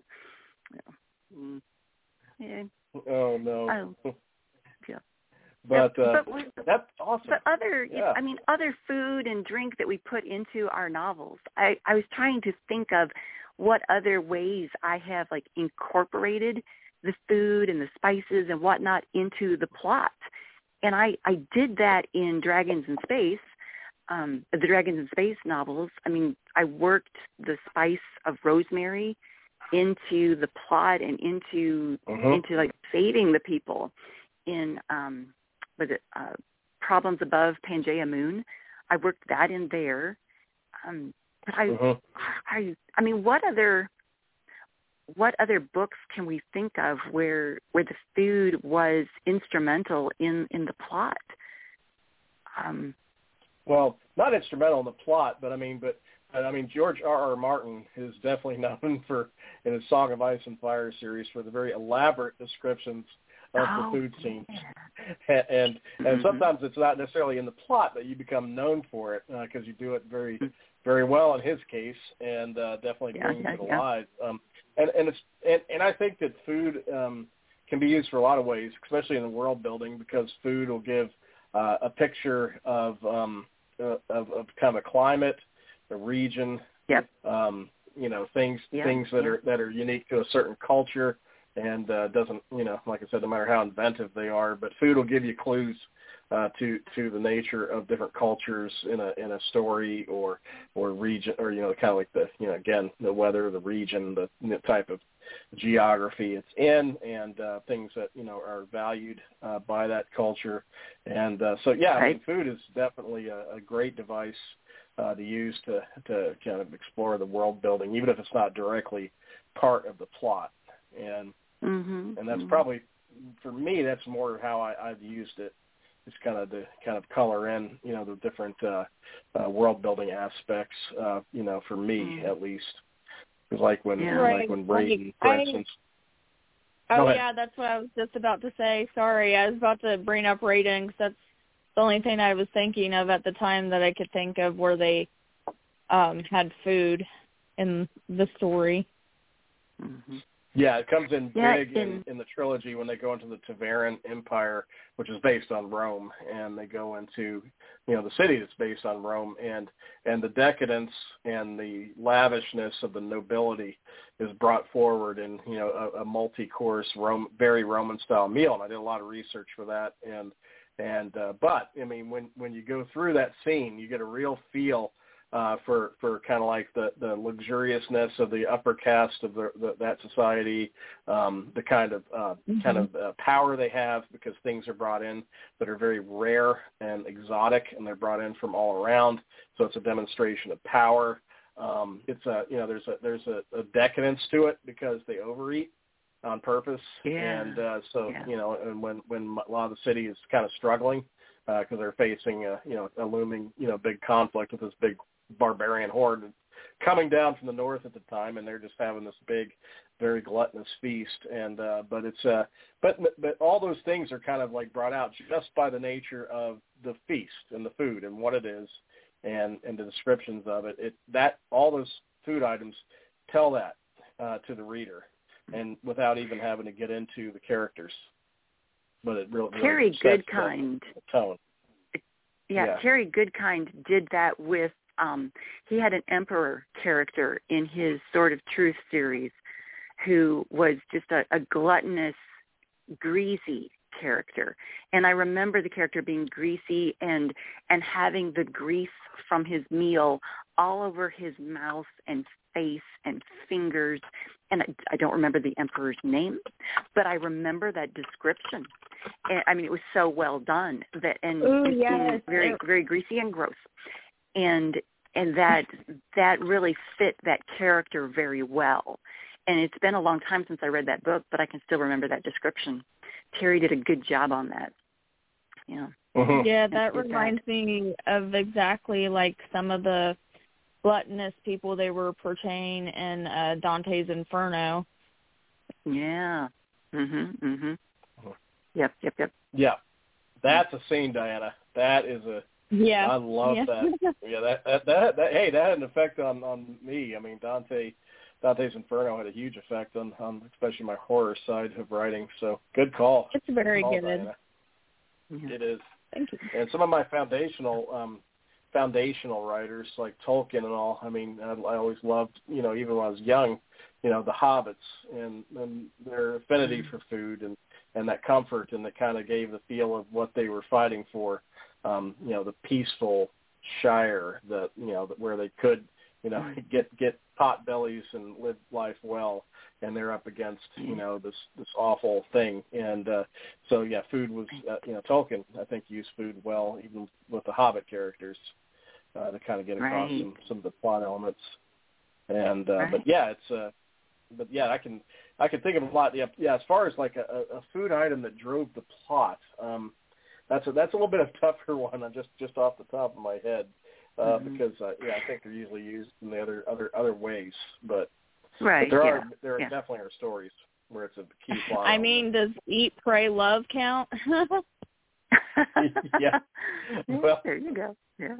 mm. Yeah. Oh no. Oh, yeah. But, uh, but we, that's awesome. But other, yeah. I mean, other food and drink that we put into our novels. I, I was trying to think of what other ways I have like incorporated the food and the spices and whatnot into the plot. And I, I did that in Dragons in Space, um, the Dragons in Space novels. I mean, I worked the spice of rosemary into the plot and into uh-huh. into like saving the people in um, was it uh, Problems Above Pangaea Moon. I worked that in there. Um, but I, uh-huh. I, I mean, what other what other books can we think of where where the food was instrumental in, in the plot? Um, well, not instrumental in the plot, but I mean, but I mean, George R. R. Martin is definitely known for, in his Song of Ice and Fire series, for the very elaborate descriptions of oh, the food scenes. Yeah. and and, mm-hmm. and sometimes it's not necessarily in the plot, but you become known for it because uh, you do it very, very well in his case, and uh, definitely yeah, brings yeah, it yeah. alive. Um, and and it's and, and I think that food um, can be used for a lot of ways, especially in the world building, because food will give uh, a picture of, um, uh, of of kind of a climate, a region, yep. um, you know, things yep. things that yep. are that are unique to a certain culture, and uh, doesn't, you know, like I said, no matter how inventive they are, but food will give you clues uh, to to the nature of different cultures in a in a story or or region, or you know, kind of like the, you know, again, the weather, the region, the, the type of geography it's in, and uh, things that, you know, are valued uh, by that culture, and uh, so yeah, right. I mean, food is definitely a, a great device uh, to use to to kind of explore the world building, even if it's not directly part of the plot, and mm-hmm. and that's mm-hmm. probably, for me, that's more how I, I've used it. It's kind of to kind of color in, you know, the different uh, uh, world building aspects, uh, you know, for me mm. at least. Because like when, yeah. like right. when Brayden, like, for I, instance. Oh yeah, that's what I was just about to say. Sorry, I was about to bring up ratings. That's the only thing I was thinking of at the time that I could think of where they um, had food in the story. Mm-hmm. Yeah, it comes in yeah, big in, in the trilogy when they go into the Taveran Empire, which is based on Rome, and they go into, you know, the city that's based on Rome, and and the decadence and the lavishness of the nobility is brought forward in, you know, a, a multi-course Rome, very Roman-style meal, and I did a lot of research for that, and and uh, but I mean, when when you go through that scene, you get a real feel. Uh, for for kind of like the, the luxuriousness of the upper caste of the, the, that society, um, the kind of uh, mm-hmm. kind of uh, power they have because things are brought in that are very rare and exotic, and they're brought in from all around. So it's a demonstration of power. Um, it's a you know there's a there's a, a decadence to it because they overeat on purpose, yeah. and uh, so yeah. you know, and when when a lot of the city is kind of struggling because uh, they're facing a you know a looming you know big conflict with this big barbarian horde coming down from the north at the time, and they're just having this big, very gluttonous feast. And uh, but it's uh, but but all those things are kind of like brought out just by the nature of the feast and the food and what it is, and and the descriptions of it. It that all those food items tell that uh, to the reader, and without even having to get into the characters. But it really, really Terry Goodkind tone. Yeah, yeah, Terry Goodkind did that with. Um, he had an emperor character in his Sword of Truth series who was just a, a gluttonous, greasy character. And I remember the character being greasy and and having the grease from his meal all over his mouth and face and fingers. And I, I don't remember the emperor's name, but I remember that description. And, I mean, it was so well done that and Ooh, it yes. seemed very, very greasy and gross. And and that that really fit that character very well. And it's been a long time since I read that book, but I can still remember that description. Terry did a good job on that. Yeah. Mm-hmm. Yeah, that reminds that. me of exactly like some of the gluttonous people they were portraying in uh, Dante's Inferno. Yeah. Mhm. Mhm. Yep. Yep. Yep. Yeah. that's a scene, Diana. That is a yeah. I love yeah. that. Yeah, that, that that that hey, that had an effect on on me. I mean, Dante Dante's Inferno had a huge effect on, on especially my horror side of writing. So good call. It's very good call, good. Diana. Mm-hmm. It is. Thank you. And some of my foundational um, foundational writers like Tolkien and all. I mean, I, I always loved, you know, even when I was young, you know, the Hobbits and, and their affinity for food and, and that comfort, and that kind of gave the feel of what they were fighting for. Um, you know, the peaceful Shire, that you know, where they could, you know, get get pot bellies and live life well, and they're up against, you know, this this awful thing. And uh, so yeah, food was, uh, you know, Tolkien I think used food well, even with the Hobbit characters, uh, to kind of get across Right. some some of the plot elements. And uh, Right. but yeah, it's uh, but yeah, I can I can think of a lot. Yeah, yeah. As far as like a, a food item that drove the plot, um, that's a that's a little bit of a tougher one. I'm just just off the top of my head, uh, Mm-hmm. because uh, yeah, I think they're usually used in the other other other ways. But, Right. but there yeah. are there are yeah. definitely are stories where it's a key plot. I mean, does Eat, Pray, Love count? yeah. Well, there you go. Yeah.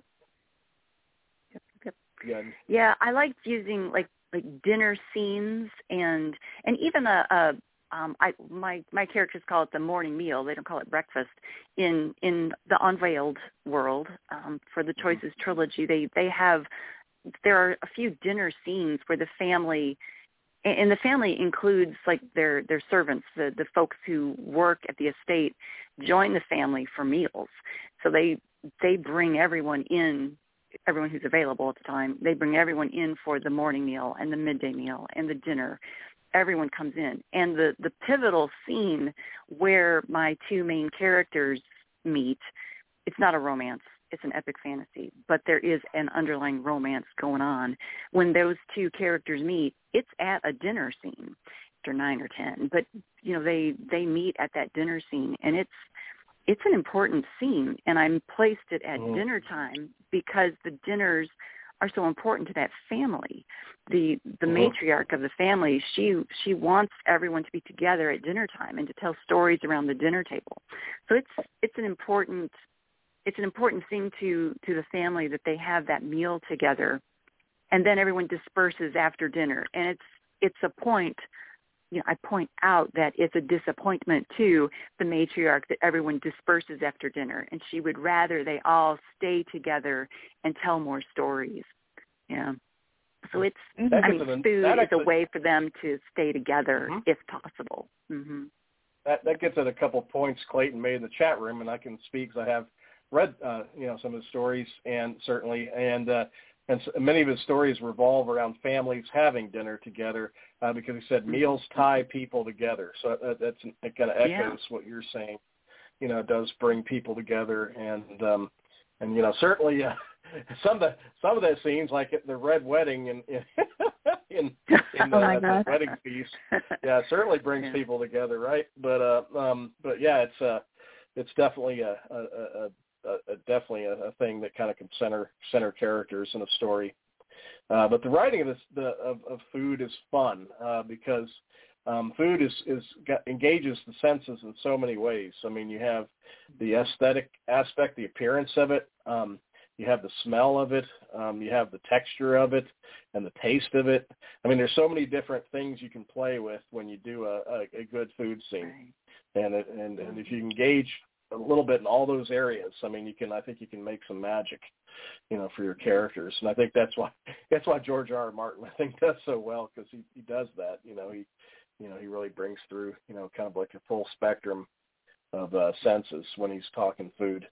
Yep, yep. yeah. Yeah, I liked using like like dinner scenes and and even a, a um I my my characters call it the morning meal. They don't call it breakfast. In in the Unveiled world, um, for the Choices trilogy, they they have there are a few dinner scenes where the family, and the family includes like their their servants, the the folks who work at the estate, join the family for meals. So they they bring everyone in, everyone who's available at the time. They bring everyone in for the morning meal and the midday meal and the dinner. Everyone comes in, and the the pivotal scene where my two main characters meet, it's not a romance. It's an epic fantasy, but there is an underlying romance going on. When those two characters meet, it's at a dinner scene. They're nine or ten, but you know they they meet at that dinner scene, and it's it's an important scene. And I placed it at Mm. dinner time because the dinners are so important to that family. The the Mm. matriarch of the family, she she wants everyone to be together at dinner time and to tell stories around the dinner table. So it's it's an important it's an important thing to, to the family that they have that meal together, and then everyone disperses after dinner. And it's it's a point, you know, I point out that it's a disappointment to the matriarch that everyone disperses after dinner, and she would rather they all stay together and tell more stories. Yeah. So it's, That I gets mean, an- food that is actually- a way for them to stay together Mhm. if possible. Mm-hmm. That that gets at a couple points Clayton made in the chat room, and I can speak because I have read, uh, you know, some of his stories, and certainly, and uh, and so many of his stories revolve around families having dinner together, uh, because he said meals tie people together. So that, that's it kind of echoes Yeah. what you're saying. You know, it does bring people together, and um, and you know, certainly uh, some of the some of the scenes, like at the Red Wedding in in in, in the, Oh my the God. wedding feast, yeah, it certainly brings Yeah. people together, right? But uh, um, but yeah, it's uh, it's definitely a, a, a, a, a definitely a, a thing that kind of can center center characters in a story. Uh, but the writing of this the of, of food is fun, uh, because um, food is is got, engages the senses in so many ways. I mean, you have the aesthetic aspect, the appearance of it. Um, you have the smell of it. Um, you have the texture of it and the taste of it. I mean, there's so many different things you can play with when you do a, a, a good food scene. Right. And it, and and if you engage a little bit in all those areas, I mean, you can. I think you can make some magic, you know, for your characters. And I think that's why that's why George R. R. Martin, I think, does so well, because he, he does that. You know, he you know he really brings through, you know, kind of like a full spectrum of uh, senses when he's talking food.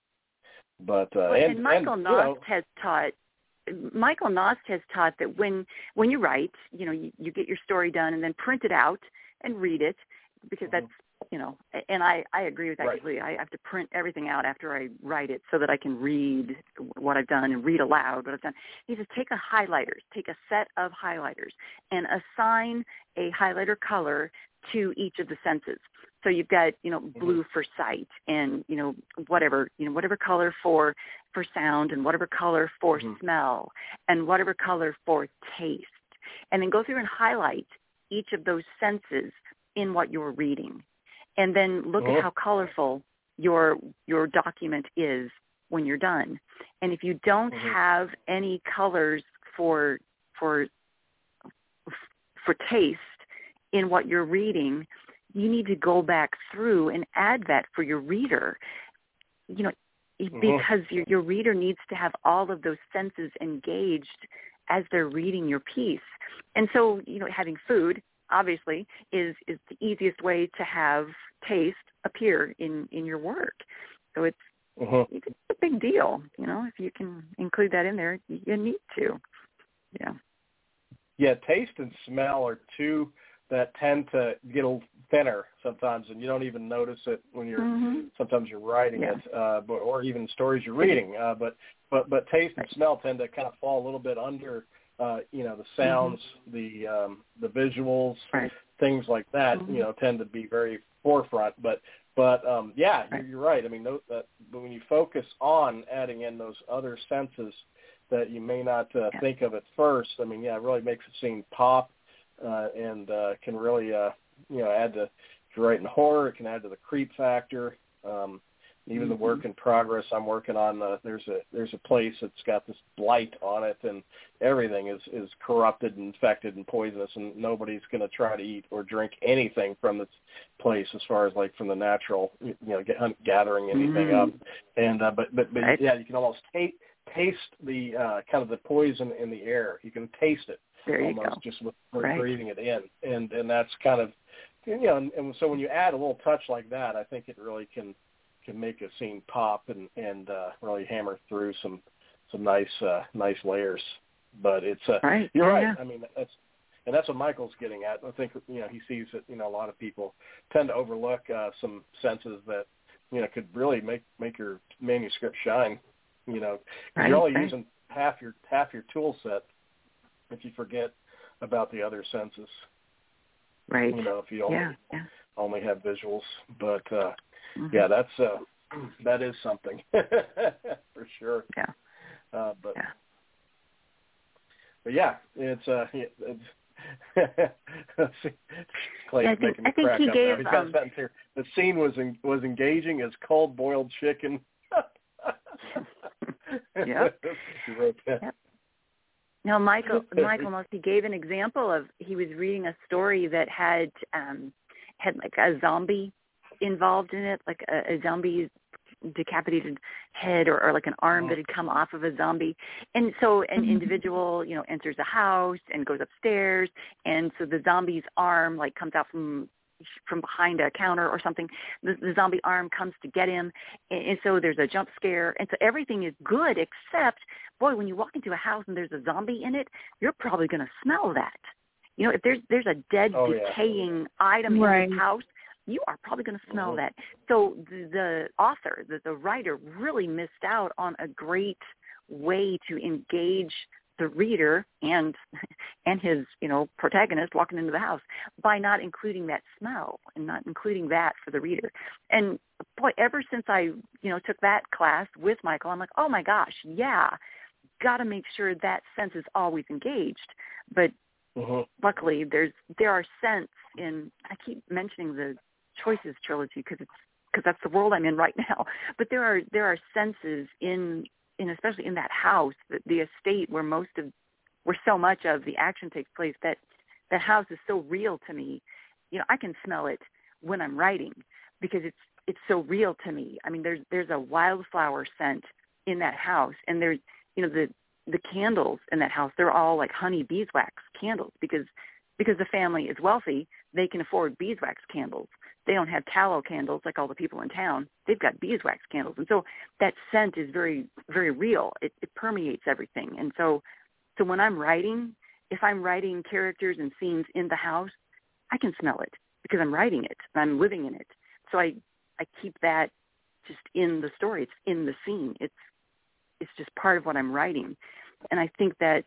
But uh, well, and, and Michael and, Nost you know, has taught. Michael Nost has taught that when when you write, you know, you, you get your story done and then print it out and read it, because Mhm. that's, you know, and I, I agree with that Right. completely. I have to print everything out after I write it so that I can read what I've done and read aloud what I've done. He says, take a highlighters, take a set of highlighters and assign a highlighter color to each of the senses. So you've got, you know, blue for sight, and, you know, whatever, you know, whatever color for, for sound, and whatever color for Mhm. smell, and whatever color for taste. And then go through and highlight each of those senses in what you're reading. And then look Mhm. at how colorful your your document is when you're done. And if you don't mm-hmm. have any colors for for for taste in what you're reading, you need to go back through and add that for your reader. You know, mm-hmm. because your your reader needs to have all of those senses engaged as they're reading your piece. And so, you know, having food obviously is is the easiest way to have taste appear in, in your work. So it's, mm-hmm. it's a big deal, you know, if you can include that in there, you need to. Yeah. Yeah, taste and smell are two that tend to get a little thinner sometimes, and you don't even notice it when you're mm-hmm. sometimes you're writing yeah. it, uh, but, or even stories you're reading. Uh, but but but taste and smell tend to kind of fall a little bit under, uh, you know, the sounds, mm-hmm. the um, the visuals, right. things like that. Mm-hmm. You know, tend to be very forefront. But but um, yeah, right. you're, you're right. I mean, those, that, but when you focus on adding in those other senses that you may not uh, yeah. think of at first, I mean, yeah, it really makes the scene pop. Uh, and uh, can really, uh, you know, add to, if you're writing horror, it can add to the creep factor. Um, even mm-hmm. the work in progress I'm working on, uh, there's a there's a place that's got this blight on it, and everything is, is corrupted and infected and poisonous, and nobody's going to try to eat or drink anything from this place as far as like from the natural, you know, get, gathering anything mm-hmm. up. And uh, but but, but right. yeah, you can almost taste taste the uh, kind of the poison in the air. You can taste it. There you almost go. just with right. breathing it in, and and that's kind of, you know, and, and so when you add a little touch like that, I think it really can can make a scene pop and and uh, really hammer through some some nice uh, nice layers. But it's uh, right. you're yeah, right. Yeah. I mean, that's and that's what Michael's getting at. I think, you know, he sees that, you know, a lot of people tend to overlook uh, some senses that, you know, could really make make your manuscript shine. You know, because right. you're only right. using half your half your tool set if you forget about the other senses. Right. You know, if you only yeah, yeah. only have visuals. But uh, mm-hmm. yeah, that's uh, that is something for sure. Yeah. Uh, but yeah. but yeah, it's uh, it's Clay's yeah, I think, making me I think crack he up gave, now. He's got um, a sentence here. The scene was in, was engaging as cold boiled chicken. yeah. He wrote that. Yep. No, Michael. Michael Mosby gave an example of he was reading a story that had um, had like a zombie involved in it, like a, a zombie decapitated head or, or like an arm that had come off of a zombie. And so an individual, you know, enters a house and goes upstairs, and so the zombie's arm like comes out from from behind a counter or something. The, the zombie arm comes to get him, and, and so there's a jump scare, and so everything is good except, boy, when you walk into a house and there's a zombie in it, you're probably going to smell that. You know, if there's there's a dead, oh, decaying yeah. item right. in this house, you are probably going to smell mm-hmm. that. So the, the author, the, the writer, really missed out on a great way to engage the reader and and his, you know, protagonist walking into the house by not including that smell and not including that for the reader. And boy, ever since I, you know, took that class with Michael, I'm like, oh my gosh, yeah, got to make sure that sense is always engaged. But mm-hmm. luckily, there's there are scents in. I keep mentioning the Choices trilogy because it's because that's the world I'm in right now. But there are there are senses in. in especially in that house, the, the estate where most of, where so much of the action takes place, that that house is so real to me. You know, I can smell it when I'm writing because it's it's so real to me. I mean, there's there's a wildflower scent in that house, and there's, you know, the the candles in that house, they're all like honey beeswax candles because because the family is wealthy, they can afford beeswax candles. They don't have tallow candles like all the people in town. They've got beeswax candles. And so that scent is very, very real. It, it permeates everything. And so so when I'm writing, if I'm writing characters and scenes in the house, I can smell it because I'm writing it. I'm living in it. So I, I keep that just in the story. It's in the scene. It's it's just part of what I'm writing. And I think that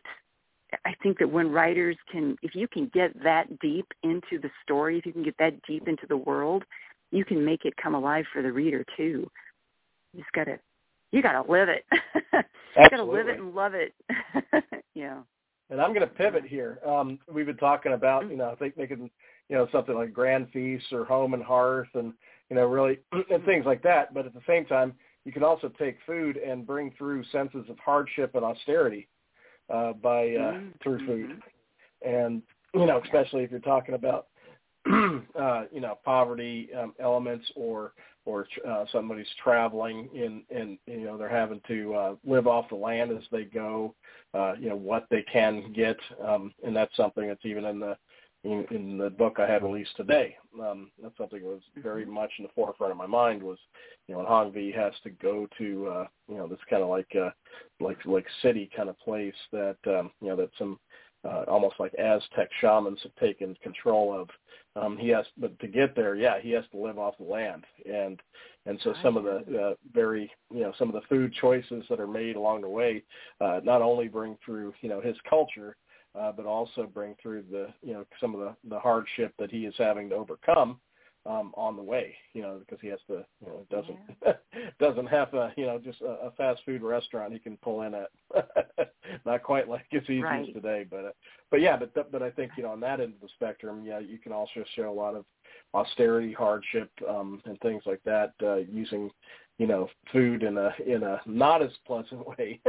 I think that when writers can, if you can get that deep into the story, if you can get that deep into the world, you can make it come alive for the reader too. You just gotta, you gotta live it. You gotta live it and love it. Yeah. And I'm going to pivot here. Um, we've been talking about, you know, I think making, you know, something like Grand Feasts or Home and Hearth and, you know, really and things like that. But at the same time, you can also take food and bring through senses of hardship and austerity uh, by uh, mm-hmm. through food. And, you know, especially if you're talking about, uh, you know, poverty um, elements or or uh, somebody's traveling in, in, you know, they're having to uh, live off the land as they go, uh, you know, what they can get. Um, and that's something that's even in the in, in the book I had released today. Um, that's something that was very much in the forefront of my mind was, you know, when Hongvi has to go to, uh, you know, this kind of like, uh, like, like city kind of place that, um, you know, that some, Uh, almost like Aztec shamans have taken control of. Um, he has, but to get there, yeah, he has to live off the land, and and so some of the uh, very, you know, some of the food choices that are made along the way, uh, not only bring through, you know, his culture, uh, but also bring through the, you know, some of the, the hardship that he is having to overcome um, on the way, you know, because he has to, you know, doesn't yeah. doesn't have a, you know, just a, a fast food restaurant he can pull in at. Not quite like it's easy right. as today, but uh, but yeah, but th- but I think, you know, on that end of the spectrum, yeah, you can also show a lot of austerity, hardship, um, and things like that, uh, using, you know, food in a in a not as pleasant way.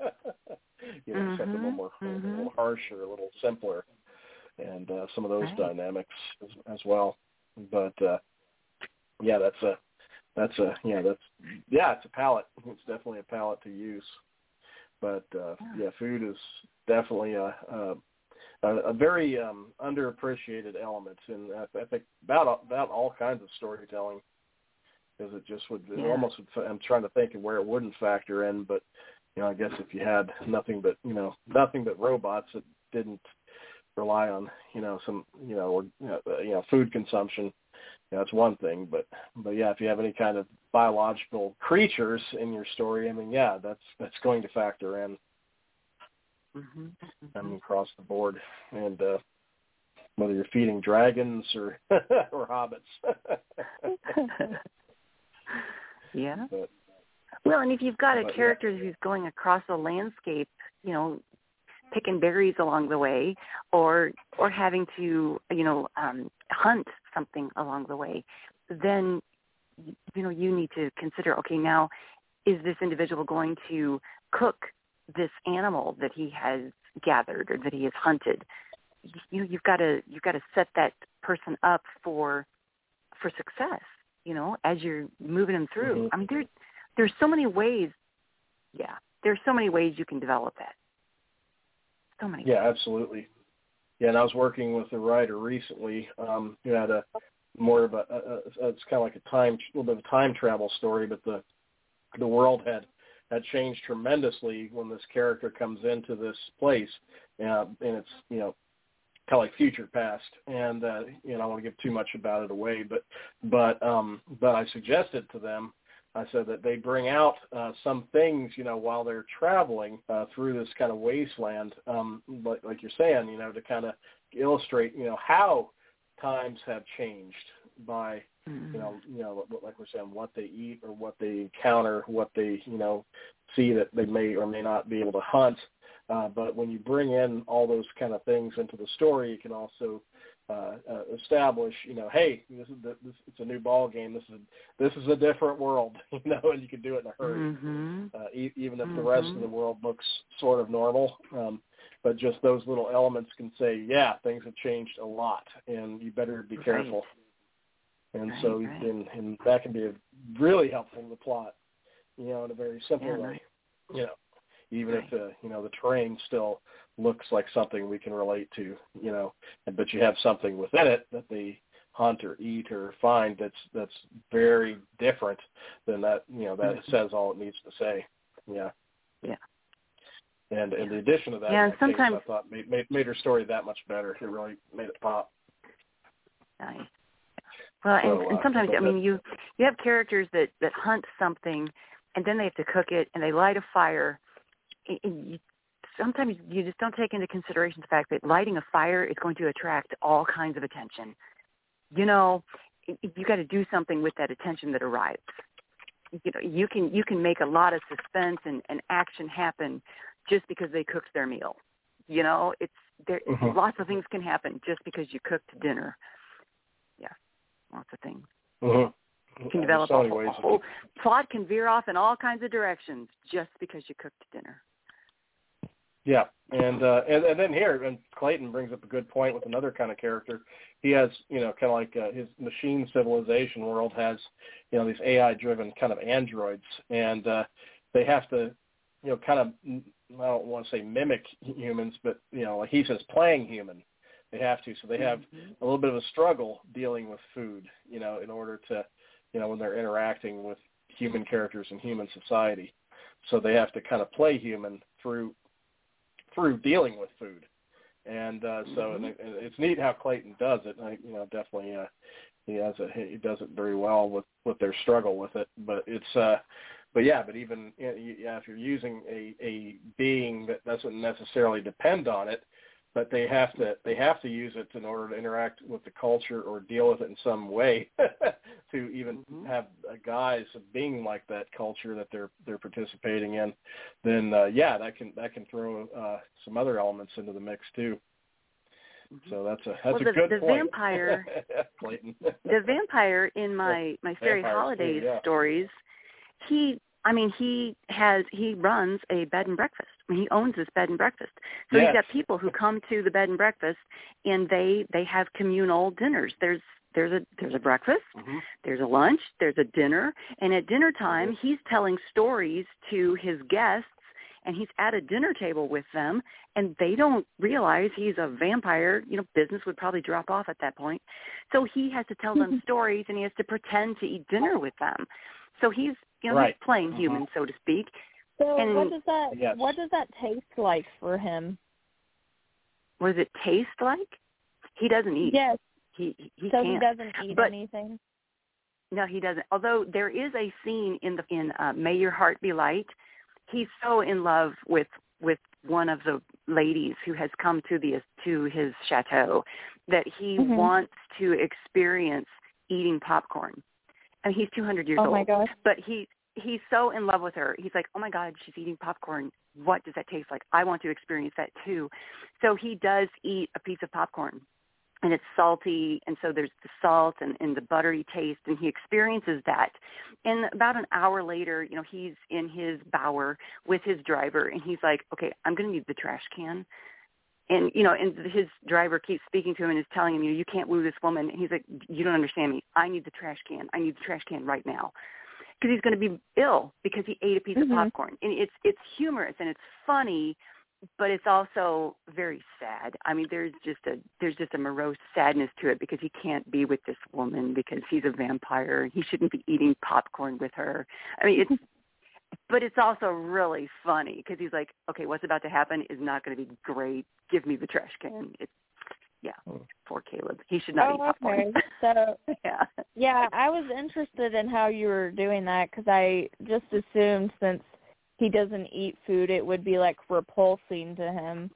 you know, mm-hmm. something a little more mm-hmm. a little harsher, a little simpler, and uh, some of those right. dynamics as, as well. But uh, yeah, that's a that's a yeah that's yeah it's a palette. It's definitely a palette to use. But uh, yeah, food is definitely a a, a very um, underappreciated element, and I think about about all kinds of storytelling, because it just would yeah. it almost would, I'm trying to think of where it wouldn't factor in, but you know, I guess if you had nothing but you know nothing but robots that didn't rely on, you know, some, you know, or, you know, you know, food consumption, you know, that's one thing, but, but yeah, if you have any kind of biological creatures in your story, I mean, yeah, that's, that's going to factor in, mm-hmm. I mean, across the board, and, uh, whether you're feeding dragons or, or hobbits. yeah. But, well, and if you've got a but, character yeah. who's going across a landscape, you know, picking berries along the way, or or having to, you know, um, hunt something along the way, then, you know, you need to consider, okay, now, is this individual going to cook this animal that he has gathered or that he has hunted? You know, you've got to you've got to set that person up for for success, you know, as you're moving them through. Mm-hmm. I mean, there there's so many ways. Yeah, there's so many ways you can develop that. So many. Yeah, absolutely. Yeah, and I was working with a writer recently um, who had a more of a, a, a it's kind of like a time, a little bit of a time travel story, but the the world had had changed tremendously when this character comes into this place, uh, and it's, you know, kind of like future past, and uh, you know, I don't want to give too much about it away, but but um, but I suggested to them. I said that they bring out uh, some things, you know, while they're traveling uh, through this kind of wasteland, um, like, like you're saying, you know, to kind of illustrate, you know, how times have changed by, you know, you know, like we're saying, what they eat or what they encounter, what they, you know, see that they may or may not be able to hunt. Uh, but when you bring in all those kind of things into the story, you can also Uh, uh, establish, you know, hey, this is the, this it's a new ball game. This is this is a different world, you know, and you can do it in a hurry, mm-hmm. uh, e- even if mm-hmm. the rest of the world looks sort of normal. Um, but just those little elements can say, yeah, things have changed a lot, and you better be right. careful. And right, so, right. and, and that can be a, really helpful to the plot, you know, in a very simple yeah, way, right. you know. Even right. if, uh, you know, the terrain still looks like something we can relate to, you know, but you have something within it that they hunt or eat or find that's that's very different than that, you know, that mm-hmm. says all it needs to say. Yeah. Yeah. And in addition to that, yeah, in and that sometimes, case, I thought made, made, made her story that much better. It really made it pop. Nice. Well, so, and, and uh, sometimes, so I mean, you, you have characters that, that hunt something, and then they have to cook it, and they light a fire. And you, sometimes you just don't take into consideration the fact that lighting a fire is going to attract all kinds of attention. You know, you got to do something with that attention that arrives. You know, you can you can make a lot of suspense and, and action happen just because they cooked their meal. You know, it's there. Mm-hmm. Lots of things can happen just because you cooked dinner. Yeah, lots of things. Mm-hmm. You can Yeah, develop so a many whole, ways a whole plot can veer off in all kinds of directions just because you cooked dinner. Yeah, and, uh, and and then here, and Clayton brings up a good point with another kind of character. He has, you know, kind of like uh, his machine civilization world has, you know, these A I-driven kind of androids, and uh, they have to, you know, kind of, I don't want to say mimic humans, but, you know, like he says, playing human. They have to, so they have a little bit of a struggle dealing with food, you know, in order to, you know, when they're interacting with human characters in human society. So they have to kind of play human through through dealing with food. And uh, so mm-hmm. and it, it's neat how Clayton does it. I, you know, definitely uh, he has a, he does it very well with, with their struggle with it. But it's, uh, but yeah, but even yeah, if you're using a, a being that doesn't necessarily depend on it, but they have to they have to use it in order to interact with the culture or deal with it in some way to even mm-hmm. have a guise of being like that culture that they're they're participating in, then uh, yeah, that can that can throw uh, some other elements into the mix too. So that's a that's well, a the, good the point. Vampire, Clayton. the vampire in my my Fairy Vampires Holidays too, yeah. stories, he. I mean, he has, he runs a bed and breakfast. I mean, he owns this bed and breakfast. So yes. he's got people who come to the bed and breakfast, and they, they have communal dinners. There's, there's a, there's a breakfast, mm-hmm. there's a lunch, there's a dinner, and at dinner time, mm-hmm. he's telling stories to his guests, and he's at a dinner table with them, and they don't realize he's a vampire. You know, business would probably drop off at that point. So he has to tell them stories, and he has to pretend to eat dinner with them. So he's, you know, right. he's playing mm-hmm. human, so to speak. So and what does that yes. what does that taste like for him? What does it taste like? He doesn't eat. Yes. He he so can't. he doesn't eat but, anything? No, he doesn't. Although there is a scene in the in uh, May Your Heart Be Light. He's so in love with with one of the ladies who has come to the to his chateau that he mm-hmm. wants to experience eating popcorn. And he's two hundred years oh old. Oh my gosh. But he he's so in love with her. He's like, oh my God, she's eating popcorn. What does that taste like? I want to experience that too. So he does eat a piece of popcorn, and it's salty, and so there's the salt and, and the buttery taste, and he experiences that. And about an hour later, you know, he's in his bower with his driver, and he's like, okay, I'm going to need the trash can. And, you know, and his driver keeps speaking to him and is telling him, you know, you can't woo this woman. And he's like, you don't understand me. I need the trash can. I need the trash can right now. Because he's going to be ill because he ate a piece mm-hmm. of popcorn. And it's it's humorous and it's funny, but it's also very sad. I mean, there's just a there's just a morose sadness to it because he can't be with this woman because he's a vampire. He shouldn't be eating popcorn with her. I mean, it's but it's also really funny because he's like, okay, what's about to happen is not going to be great. Give me the trash can. It's yeah, poor Caleb. He should not oh, eat popcorn. Okay. So yeah, yeah, I was interested in how you were doing that because I just assumed since he doesn't eat food, it would be like repulsing to him.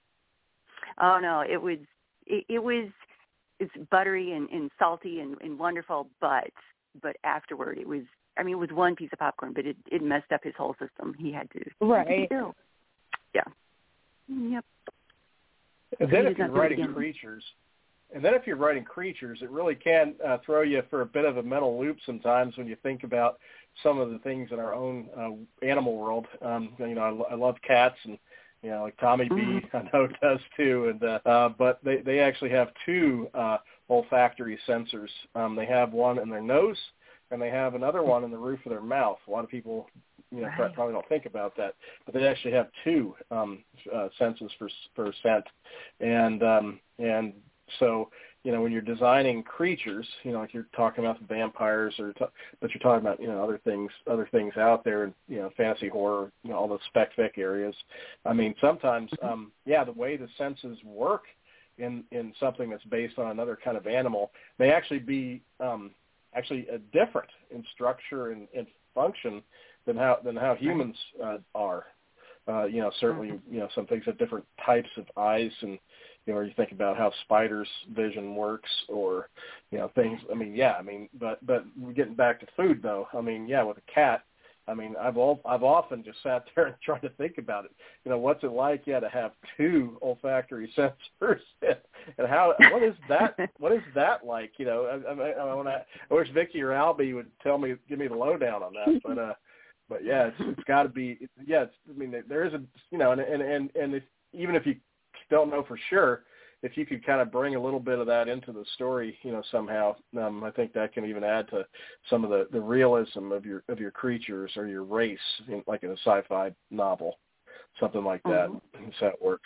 Oh no, it was it, it was it's buttery and, and salty and, and wonderful, but but afterward it was I mean it was one piece of popcorn, but it, it messed up his whole system. He had to right. Had to yeah. Yep. And then if you're writing creatures, and then if you're writing creatures, it really can uh, throw you for a bit of a mental loop sometimes when you think about some of the things in our own uh, animal world. Um, you know, I, lo- I love cats, and you know, like Tommy mm-hmm. B, I know does too. And uh, uh, but they they actually have two uh, olfactory sensors. Um, they have one in their nose, and they have another one in the roof of their mouth. A lot of people, you know, right. probably don't think about that, but they actually have two um, uh, senses for for scent, and um, and so you know when you're designing creatures, you know, like you're talking about the vampires, or t- but you're talking about you know other things, other things out there, you know, fantasy horror, you know, all the spec fic areas. I mean, sometimes, um, yeah, the way the senses work in in something that's based on another kind of animal may actually be um, actually uh, different in structure and, and function than how than how humans uh, are. Uh, you know, certainly, you know, some things have different types of eyes, and you know, or you think about how spiders' vision works, or you know, things. I mean, yeah, I mean, but but getting back to food though, I mean, yeah, with a cat, I mean, I've all, I've often just sat there and tried to think about it. You know, what's it like, yeah, to have two olfactory sensors, and how what is that? What is that like? You know, I, I, I, when I, I wish Vicky or Albie would tell me, give me the lowdown on that. But uh, but yeah, it's, it's got to be. Yeah, it's, I mean, there is a, you know, and and and, and if, even if you don't know for sure, if you could kind of bring a little bit of that into the story, you know, somehow, um, I think that can even add to some of the, the realism of your of your creatures or your race, in, like in a sci-fi novel, something like that. Mm-hmm. So that works.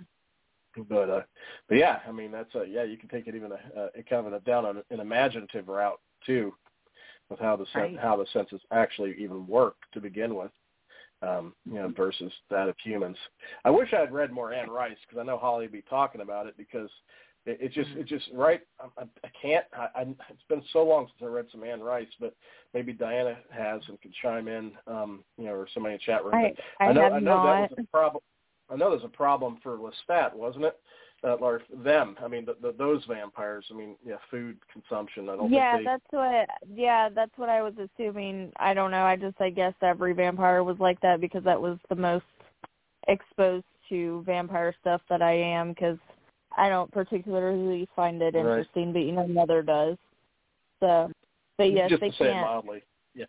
But uh, but yeah, I mean that's a, yeah, you can take it even a, a kind of a, down on an imaginative route too, with how the right. how the senses actually even work to begin with. Um, you know, versus that of humans. I wish I had read more Anne Rice, because I know Holly would be talking about it, because it, it just, it just, right, I, I can't, I, I, it's been so long since I read some Anne Rice, but maybe Diana has and can chime in, um, you know, or somebody in the chat room. I, I, I know, have I know not. that was a problem. I know there's a problem for Lestat, wasn't it? Uh, or them. I mean, the, the, those vampires. I mean, yeah, food consumption. I don't yeah, think they... that's what. Yeah, that's what I was assuming. I don't know. I just, I guess every vampire was like that, because that was the most exposed to vampire stuff that I am. Because I don't particularly find it interesting, right. But you know, Mother does. So, but yes, just they to say can't. It mildly,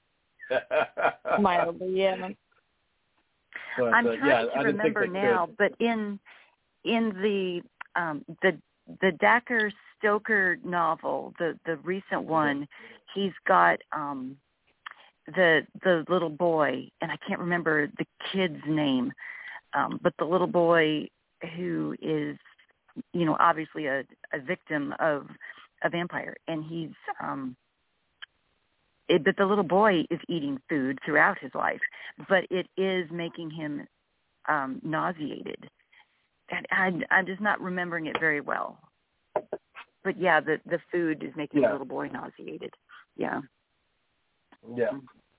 yeah. mildly, yeah. But, I'm uh, trying yeah, to I remember now, could. but in in the um, the the Dacher Stoker novel, the, the recent one, he's got um, the the little boy, and I can't remember the kid's name, um, but the little boy who is, you know, obviously a, a victim of a vampire, and he's um, it, but the little boy is eating food throughout his life, but it is making him um, nauseated. And I, I'm just not remembering it very well. But yeah, the the food is making yeah. the little boy nauseated. Yeah. Yeah.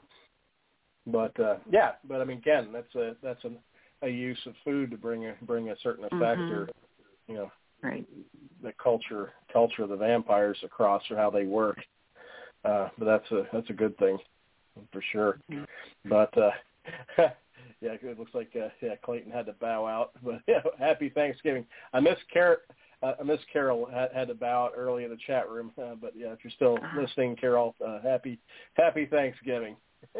But uh, yeah, but I mean, again, that's a that's a, a use of food to bring a bring a certain effect, mm-hmm. or you know, right. the culture culture of the vampires across, or how they work. Uh, but that's a that's a good thing for sure. Mm-hmm. But uh, yeah, it looks like uh, yeah Clayton had to bow out. But yeah, happy Thanksgiving. I miss Carol. Uh, I miss Carol had, had to bow out early in the chat room. Uh, but yeah, if you're still listening, Carol, uh, happy happy Thanksgiving.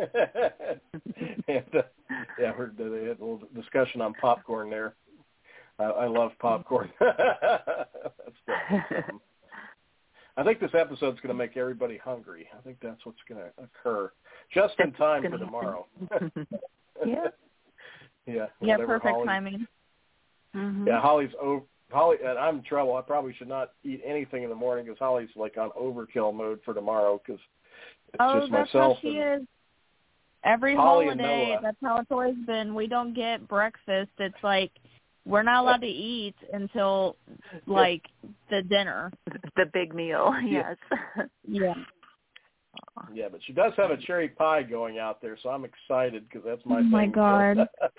and uh, yeah, we're, they had a little discussion on popcorn there. I, I love popcorn. That's awesome. I think this episode's going to make everybody hungry. I think that's what's going to occur, just in time for tomorrow. yeah. Yeah. Yeah. Perfect Holly, timing. Mm-hmm. Yeah, Holly's over. Holly, and I'm in trouble. I probably should not eat anything in the morning, because Holly's like on overkill mode for tomorrow, because it's oh, just that's myself. how she and is. Every Holly holiday, that's how it's always been. We don't get breakfast. It's like we're not allowed to eat until like the dinner, the big meal. Yeah. Yes. Yeah. Yeah, but she does have a cherry pie going out there, so I'm excited, because that's my oh thing. my God.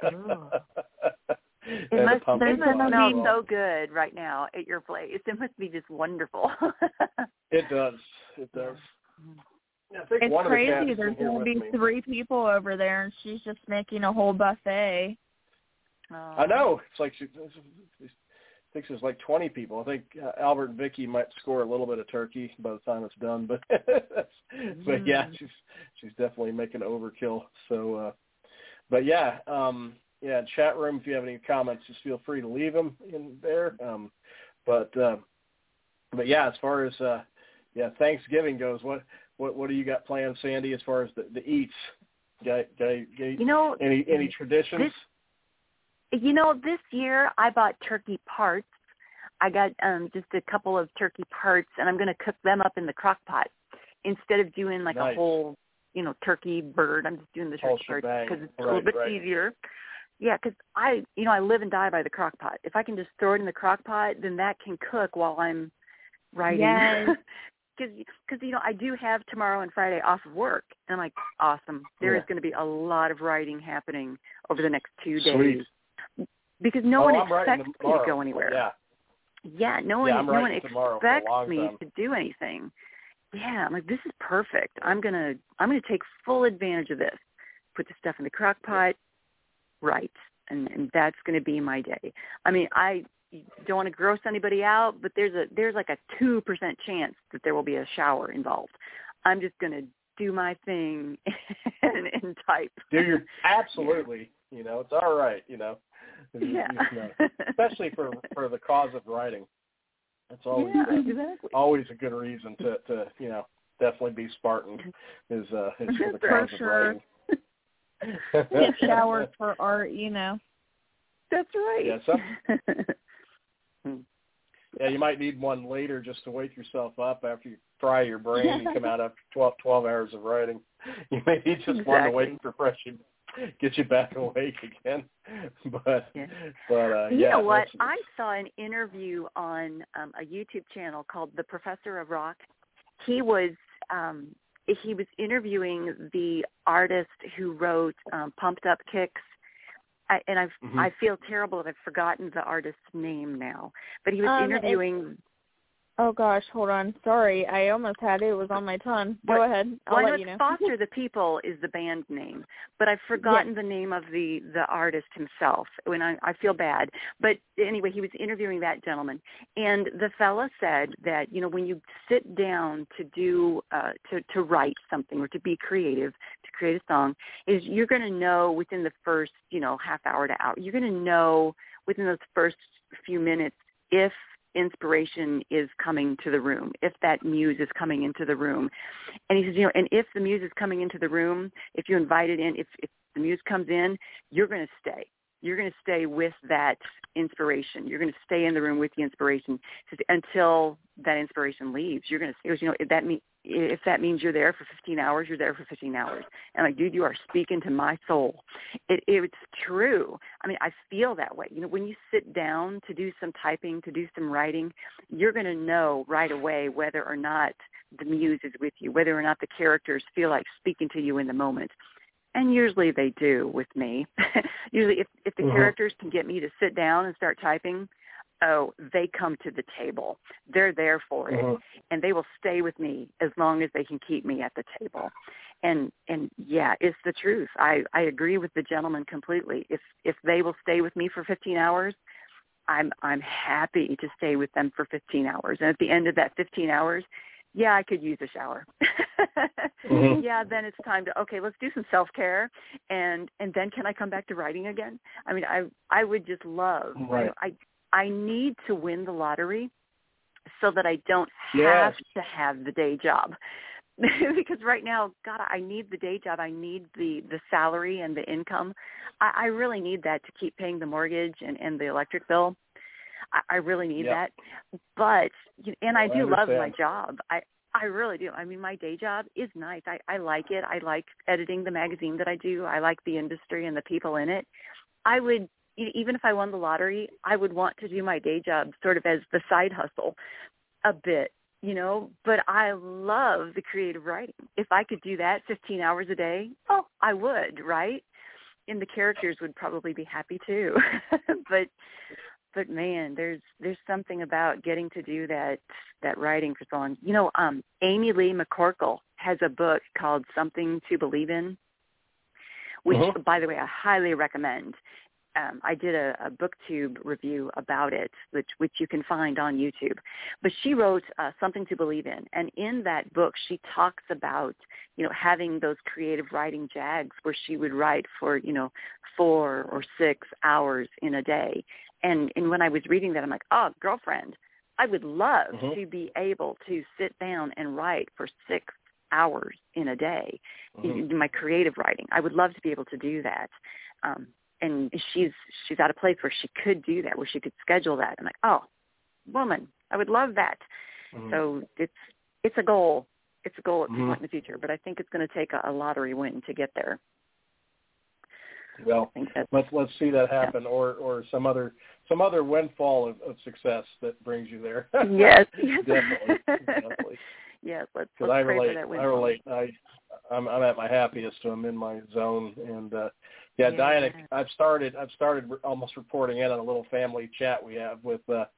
It must, it must smell well. so good right now at your place. It must be just wonderful. It does. It does. I think it's one crazy. Of the There's going to be me. three people over there, and she's just making a whole buffet. Oh. I know. It's like she, she thinks there's like twenty people. I think uh, Albert and Vicky might score a little bit of turkey by the time it's done, but mm. but yeah, she's she's definitely making overkill. So, uh, but yeah, um, yeah. Chat room, if you have any comments, just feel free to leave them in there. Um, but uh, but yeah, as far as uh, yeah Thanksgiving goes, what what what do you got planned, Sandy? As far as the, the eats, got, got, got you know, any any traditions? This- You know, this year I bought turkey parts. I got um, just a couple of turkey parts, and I'm going to cook them up in the crock pot instead of doing like nice. a whole, you know, turkey bird. I'm just doing the turkey parts because it's right, a little bit right. easier. Yeah, because I, you know, I live and die by the crock pot. If I can just throw it in the crock pot, then that can cook while I'm writing. Yes. Because, you know, I do have tomorrow and Friday off of work. And I'm like, awesome. There yeah. is going to be a lot of writing happening over the next two days. Sweet. Because no oh, one I'm expects me to go anywhere. Yeah, yeah no one, yeah, no one expects me time. to do anything. Yeah, I'm like, this is perfect. I'm gonna, I'm gonna take full advantage of this put the stuff in the crock pot, write. And, and that's going to be my day. I mean, I don't want to gross anybody out, but there's a there's like a two percent chance that there will be a shower involved. I'm just going to do my thing and, and type. Do your absolutely. Yeah. You know, it's all right. You know, yeah. you know, especially for for the cause of writing. It's always yeah, uh, exactly. always a good reason to, to you know definitely be Spartan is uh, is for the for cause sure. of writing. Get showered for art, you know. That's right. Yeah, some, yeah, you might need one later just to wake yourself up after you fry your brain and come out after twelve, twelve hours of writing. You may need just exactly. one to wake refresh you, get you back awake again. But yeah. but uh, you yeah, know what? that's, I saw an interview on um, a YouTube channel called The Professor of Rock. He was um, he was interviewing the artist who wrote um, Pumped Up Kicks. I, and I've, mm-hmm. I feel terrible that I've forgotten the artist's name now. But he was um, interviewing... Oh, gosh, hold on. Sorry, I almost had it. It was on my tongue. Go what, ahead. I'll well, let I know you know. Foster the People is the band name, but I've forgotten yes. the name of the, the artist himself. When I, I feel bad. But anyway, he was interviewing that gentleman. And the fella said that, you know, when you sit down to do, uh, to, to write something or to be creative, to create a song, is you're going to know within the first, you know, half hour to hour, you're going to know within those first few minutes if inspiration is coming to the room, if that muse is coming into the room. And he says, you know, and if the muse is coming into the room, if you invite it in, if, if the muse comes in, you're going to stay. You're going to stay with that inspiration. You're going to stay in the room with the inspiration until that inspiration leaves. You're going to stay, you know, if that, mean, if that means you're there for fifteen hours, you're there for fifteen hours. And like, dude, you are speaking to my soul. It, it's true. I mean, I feel that way. You know, when you sit down to do some typing, to do some writing, you're going to know right away whether or not the muse is with you, whether or not the characters feel like speaking to you in the moment. And usually they do with me. Usually if, if the mm-hmm. characters can get me to sit down and start typing, oh, they come to the table. They're there for mm-hmm. it. And they will stay with me as long as they can keep me at the table. And, and yeah, it's the truth. I, I agree with the gentleman completely. If, if they will stay with me for fifteen hours, I'm, I'm happy to stay with them for fifteen hours. And at the end of that fifteen hours, yeah, I could use a shower. mm-hmm. Yeah, then it's time to, okay, let's do some self-care. And, and then can I come back to writing again? I mean, I I would just love, right. you know, I, I need to win the lottery so that I don't have yes. to have the day job. Because right now, God, I need the day job. I need the, the salary and the income. I, I really need that to keep paying the mortgage and, and the electric bill. I really need yep. that, but and I do I love my job. I I really do. I mean, my day job is nice. I, I like it. I like editing the magazine that I do. I like the industry and the people in it. I would, even if I won the lottery, I would want to do my day job sort of as the side hustle, a bit, you know. But I love the creative writing. If I could do that fifteen hours a day, oh, I would, right? And the characters would probably be happy too. but. But man, there's there's something about getting to do that that writing for so long. You know, um, Amy Lee McCorkle has a book called Something to Believe In, which, uh-huh. by the way, I highly recommend. Um, I did a, a BookTube review about it, which which you can find on YouTube. But she wrote uh, Something to Believe In, and in that book, she talks about, you know, having those creative writing jags where she would write for, you know, four or six hours in a day. And and when I was reading that, I'm like, oh, girlfriend, I would love mm-hmm. to be able to sit down and write for six hours in a day, mm-hmm. in my creative writing. I would love to be able to do that. Um, and she's she's at a place where she could do that, where she could schedule that. I'm like, oh, woman, I would love that. Mm-hmm. So it's it's a goal. It's a goal at some mm-hmm. point in the future, but I think it's going to take a, a lottery win to get there. Well, let's let's see that happen, yeah. or or some other some other windfall of, of success that brings you there. Yes, definitely, definitely. Yes, let's, let's I pray relate, for that windfall. I relate. I I'm I'm at my happiest when I'm in my zone, and uh, yeah, yeah, Diana, I've started I've started almost reporting in on a little family chat we have with uh,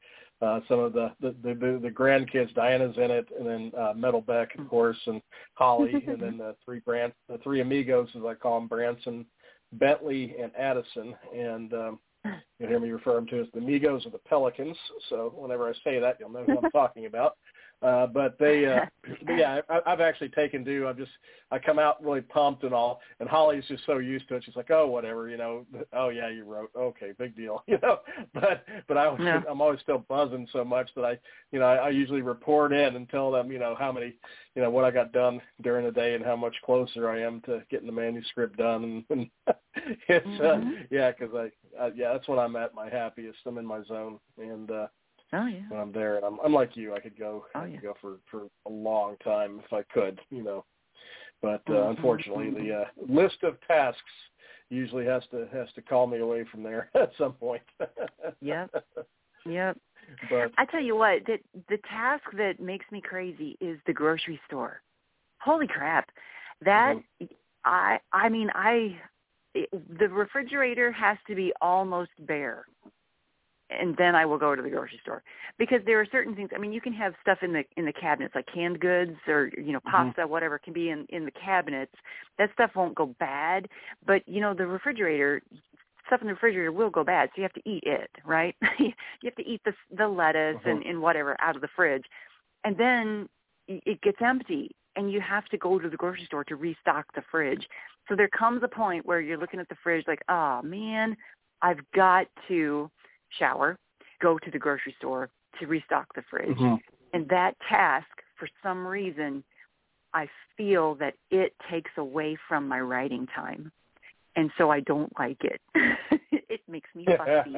uh, some of the the, the the the grandkids. Diana's in it, and then uh, Metal Beck, of course, and Holly, and then the three Brant, the three amigos, as I call them, Branson, Bentley, and Addison. And um, you'll hear me refer them to as the amigos or the Pelicans. So whenever I say that, you'll know who I'm talking about. Uh, but they, uh, but yeah, I, I've actually taken due. I'm just, I come out really pumped and all, and Holly's just so used to it. She's like, oh, whatever, you know. Oh yeah, you wrote. Okay, big deal, you know. But, but I was, yeah. I'm always still buzzing so much that I, you know, I, I usually report in and tell them, you know, how many, you know, what I got done during the day and how much closer I am to getting the manuscript done. And, and it's, mm-hmm. uh, yeah, because I, uh, yeah, that's when I'm at my happiest. I'm in my zone, and. uh Oh yeah. When I'm there, and I'm, I'm like you. I could go, oh, I could yeah. go for, for a long time if I could, you know. But uh, mm-hmm. unfortunately, the uh, list of tasks usually has to has to call me away from there at some point. Yep. Yep. But I tell you what, the the task that makes me crazy is the grocery store. Holy crap! That mm-hmm. I I mean I it, the refrigerator has to be almost bare. And then I will go to the grocery store, because there are certain things. I mean, you can have stuff in the in the cabinets, like canned goods or, you know, pasta, mm-hmm. whatever can be in, in the cabinets. That stuff won't go bad. But, you know, the refrigerator, stuff in the refrigerator will go bad. So you have to eat it, right? You have to eat the, the lettuce mm-hmm. and, and whatever out of the fridge. And then it gets empty, and you have to go to the grocery store to restock the fridge. So there comes a point where you're looking at the fridge like, oh, man, I've got to shower, go to the grocery store to restock the fridge. Mm-hmm. And that task, for some reason, I feel that it takes away from my writing time. And so I don't like it. It makes me fussy.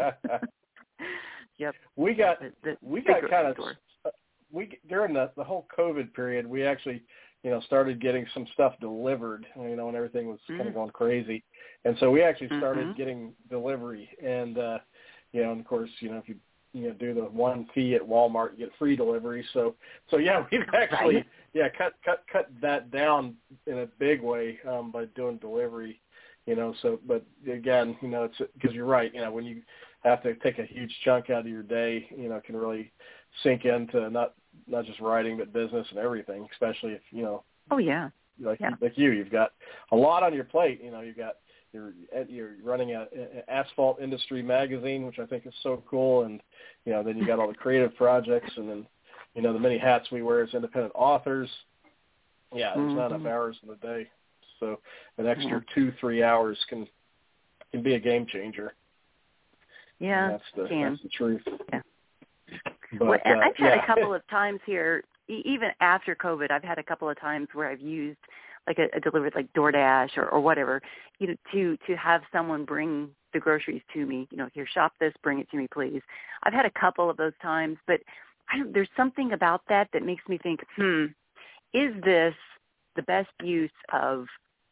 Yep. We got, the, the, we got kind of, store. we during the, the whole COVID period, we actually, you know, started getting some stuff delivered, you know, when everything was mm-hmm. kind of going crazy. And so we actually started mm-hmm. getting delivery. And, uh, you know, and of course, you know, if you you know do the one fee at Walmart, you get free delivery. So, so yeah, we've actually right. yeah cut cut cut that down in a big way um, by doing delivery. You know, so but again, you know, it's because you're right. You know, when you have to take a huge chunk out of your day, you know, it can really sink into not not just writing but business and everything. Especially if you know. Oh yeah. Like yeah. like you, you've got a lot on your plate. You know, you've got. You're, you're running a, a asphalt industry magazine, which I think is so cool. And, you know, then you got all the creative projects, and then, you know, the many hats we wear as independent authors. Yeah, there's mm-hmm. not enough hours in the day. So an extra yeah. two, three hours can can be a game changer. Yeah, and that's the, can. that's the truth. Yeah. But, well, and uh, I've had yeah. a couple of times here, even after COVID, I've had a couple of times where I've used like a, a delivery like DoorDash or, or whatever, you know, to, to have someone bring the groceries to me, you know, here, shop this, bring it to me, please. I've had a couple of those times, but I don't, there's something about that that makes me think, hmm, is this the best use of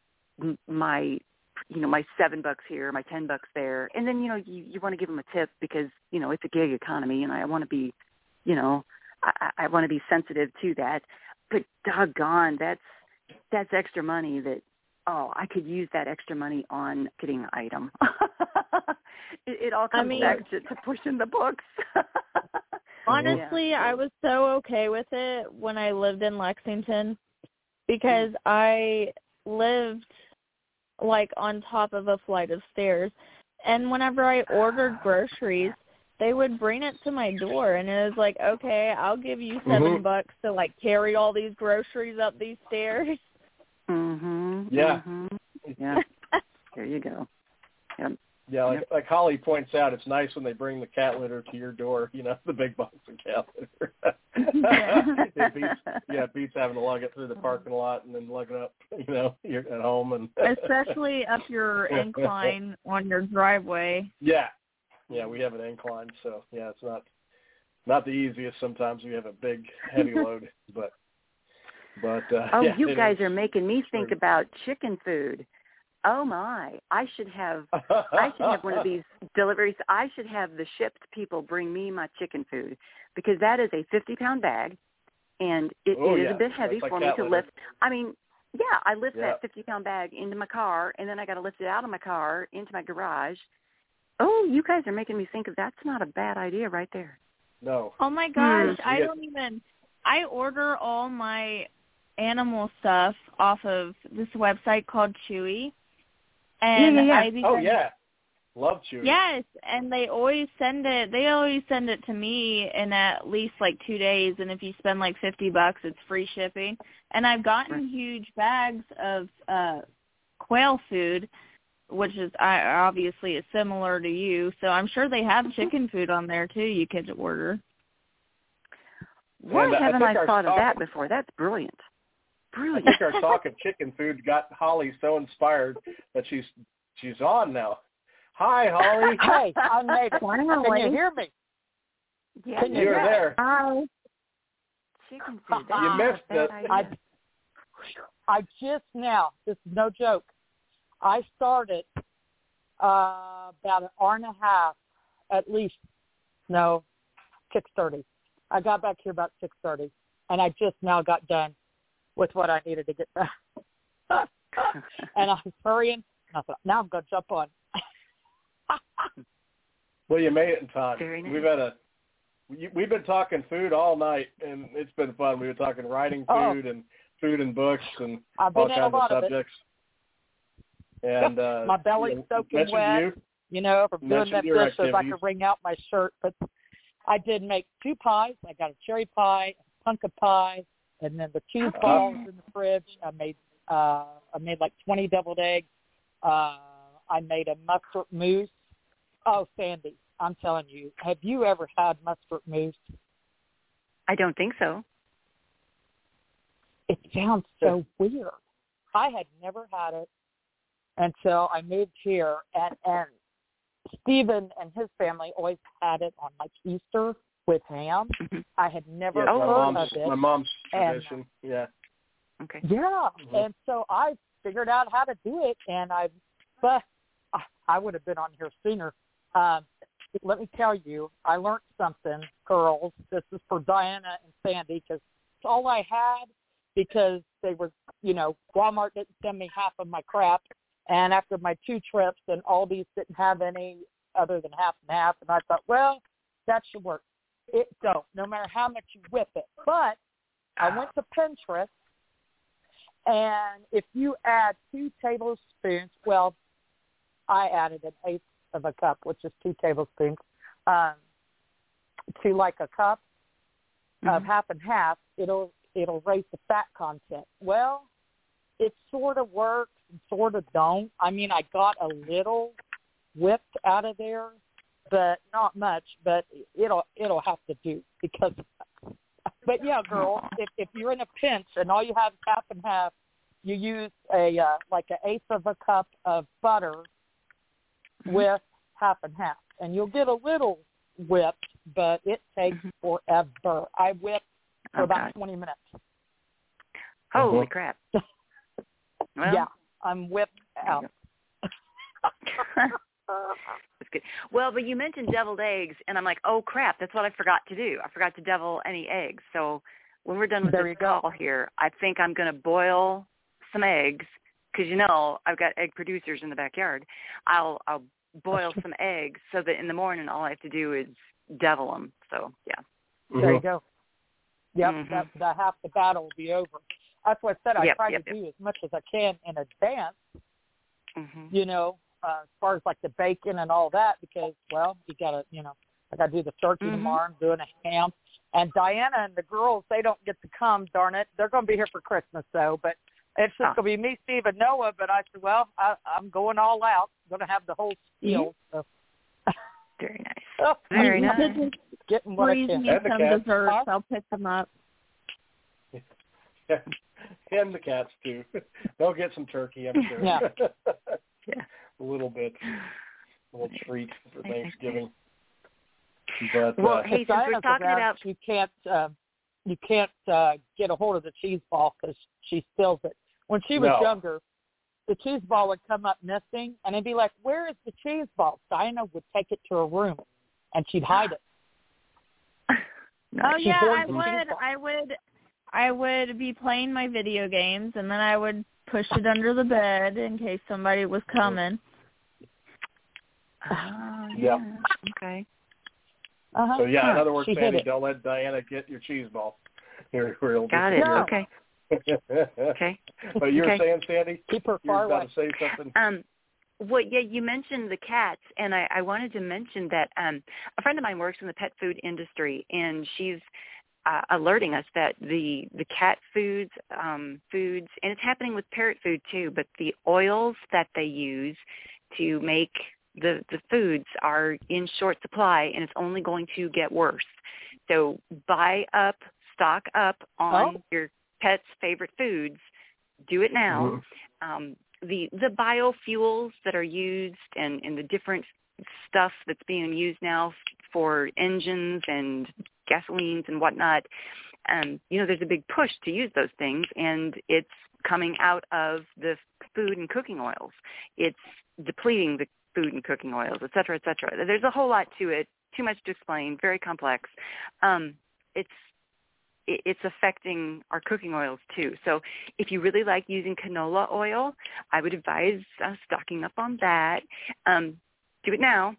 my, you know, my seven bucks here, my ten bucks there? And then, you know, you, you want to give them a tip because, you know, it's a gig economy and I want to be, you know, I, I want to be sensitive to that. But doggone, that's, that's extra money that, oh, I could use that extra money on getting an item. it, it all comes I mean, back to, to pushing the books. Honestly, yeah. I was so okay with it when I lived in Lexington because mm-hmm. I lived like on top of a flight of stairs. And whenever I ordered groceries, they would bring it to my door, and it was like, okay, I'll give you seven mm-hmm. bucks to like carry all these groceries up these stairs. Mhm. Yeah. Mm-hmm. Yeah. There you go. Yep. Yeah, like yep. like Holly points out, it's nice when they bring the cat litter to your door. You know, the big box of cat litter. Yeah. it beats, yeah, it beats having to lug it through the parking lot and then lug it up. You know, you're at home and especially up your incline on your driveway. Yeah. Yeah, we have an incline, so yeah, it's not not the easiest. Sometimes we have a big, heavy load, but but uh, oh, yeah, you guys is. are making me think True. about chicken food. Oh my! I should have I should have one of these deliveries. I should have the shipped people bring me my chicken food because that is a fifty pound bag, and it, oh, it is yeah. a bit heavy like for me to litter. lift. I mean, yeah, I lift yeah. that fifty pound bag into my car, and then I got to lift it out of my car into my garage. Oh, you guys are making me think of that's not a bad idea right there. No. Oh my gosh, Hmm. I don't even. I order all my animal stuff off of this website called Chewy, and yeah, yeah, yeah. I begin, Oh yeah, love Chewy. Yes, and they always send it. They always send it to me in at least like two days. And if you spend like fifty bucks, it's free shipping. And I've gotten Right. huge bags of uh, quail food, which is I obviously is similar to you. So I'm sure they have chicken food on there too. You could order. Why And, uh, I haven't think I our thought of stock- that before? That's brilliant. I Brilliant. think our talk of chicken food got Holly so inspired that she's she's on now. Hi, Holly. Hey, I made it. Can you hear me? Yeah, Can you You're hear there. Hi. chicken food. That's You not missed a bad it. idea. I, I just now, this is no joke, I started uh, about an hour and a half, at least, no, six thirty. I got back here about six thirty, and I just now got done with what I needed to get done. And I was hurrying, and I thought, now I'm going to jump on. Well, you made it in time. Very nice. We've had a we- we've been talking food all night, and it's been fun. We've been talking writing food Oh. and food and books and I've all been in a kinds of lot of it. subjects. And uh, My belly's you know, soaking mentioned wet. You. You know, from doing Mentioned that your dishes, I activities. could wring out my shirt. But I did make two pies. I got a cherry pie, a pumpkin pie, and then the cheese Uh-huh. balls in the fridge. I made uh, I made like twenty deviled eggs. Uh, I made a mustard mousse. Oh, Sandy, I'm telling you, have you ever had mustard mousse? I don't think so. It sounds so weird. I had never had it until I moved here, and and Stephen and his family always had it on like Easter with ham. Mhm. I had never Yes, Oh. my heard mom's of it. my mom's And- tradition. Yeah. Okay. Yeah, Mhm. and so I figured out how to do it, and I, but I- I would have been on here sooner. Um, let me tell you, I learned something, girls. This is for Diana and Sandy because it's all I had because they were, you know, Walmart didn't send me half of my crap, and after my two trips, and Aldi's didn't have any other than half and half, and I thought, well, that should work. It don't, no matter how much you whip it. But I went to Pinterest. And if you add two tablespoons, well, I added an eighth of a cup, which is two tablespoons, um, to like a cup of Mhm. half and half, it'll it'll raise the fat content. Well, it sort of works and sort of don't. I mean, I got a little whipped out of there, but not much. But it'll it'll have to do because. But yeah, girls, if if you're in a pinch and all you have is half and half, you use a uh, like an eighth of a cup of butter Mhm. with half and half, and you'll get a little whipped, but it takes Mhm. forever. I whipped for Oh, about God. twenty minutes. Holy Mhm. crap. Well, Yeah, I'm whipped out. That's good. Well, but you mentioned deviled eggs, and I'm like, oh, crap, that's what I forgot to do. I forgot to devil any eggs. So when we're done with There this you go. call here, I think I'm going to boil some eggs because, you know, I've got egg producers in the backyard. I'll I'll boil some eggs so that in the morning all I have to do is devil them. So, yeah. There you Mhm. go. Yep, Mhm. that, that half the battle will be over. That's what I said. I Yep, try yep, to yep. do as much as I can in advance, Mhm. you know, uh, as far as like the bacon and all that, because, well, you got to, you know, I got to do the turkey Mhm. tomorrow. I'm doing a ham. And Diana and the girls, they don't get to come, darn it. They're going to be here for Christmas, though. But it's just Oh. going to be me, Steve, and Noah. But I said, well, I, I'm going all out. I'm going to have the whole spiel. So. Very nice. Oh, Very You nice. could just getting what I freeze can. me And the some cats. desserts. Huh? I'll pick them up. And the cats too. They'll get some turkey, I'm sure. Yeah. Yeah. A little bit, a little treat for Okay. Thanksgiving. But Well, uh, hey, If since we're Diana's talking around, about you can't uh, you can't uh, get a hold of the cheese ball because she spills it. When she was No. younger, the cheese ball would come up missing, and it'd be like, "Where is the cheese ball?" Diana would take it to her room, and she'd hide it. Nice. Oh She yeah, hoards I the cheese would. ball. I would. I would be playing my video games, and then I would push it under the bed in case somebody was coming. Oh, Yeah. yeah. Okay. Uh-huh. So yeah, in other words, She Sandy, don't let Diana get your cheese ball. You're real. Got it. No. Okay. Okay. But you were okay. saying, Sandy, keep her you were far about away. to say something. Um, well, yeah, you mentioned the cats, and I, I wanted to mention that um, a friend of mine works in the pet food industry, and she's uh, alerting us that the the cat foods, um, foods, and it's happening with parrot food too. But the oils that they use to make the the foods are in short supply, and it's only going to get worse. So buy up, stock up on Oh. your pet's favorite foods. Do it now. Mm-hmm. Um, the the biofuels that are used and, and the different stuff that's being used now for engines and gasolines and whatnot, um, you know, there's a big push to use those things, and it's coming out of the food and cooking oils. It's depleting the food and cooking oils, et cetera, et cetera. There's a whole lot to it, too much to explain, very complex. Um, it's it's affecting our cooking oils too. So if you really like using canola oil, I would advise uh, stocking up on that. Um, do it now.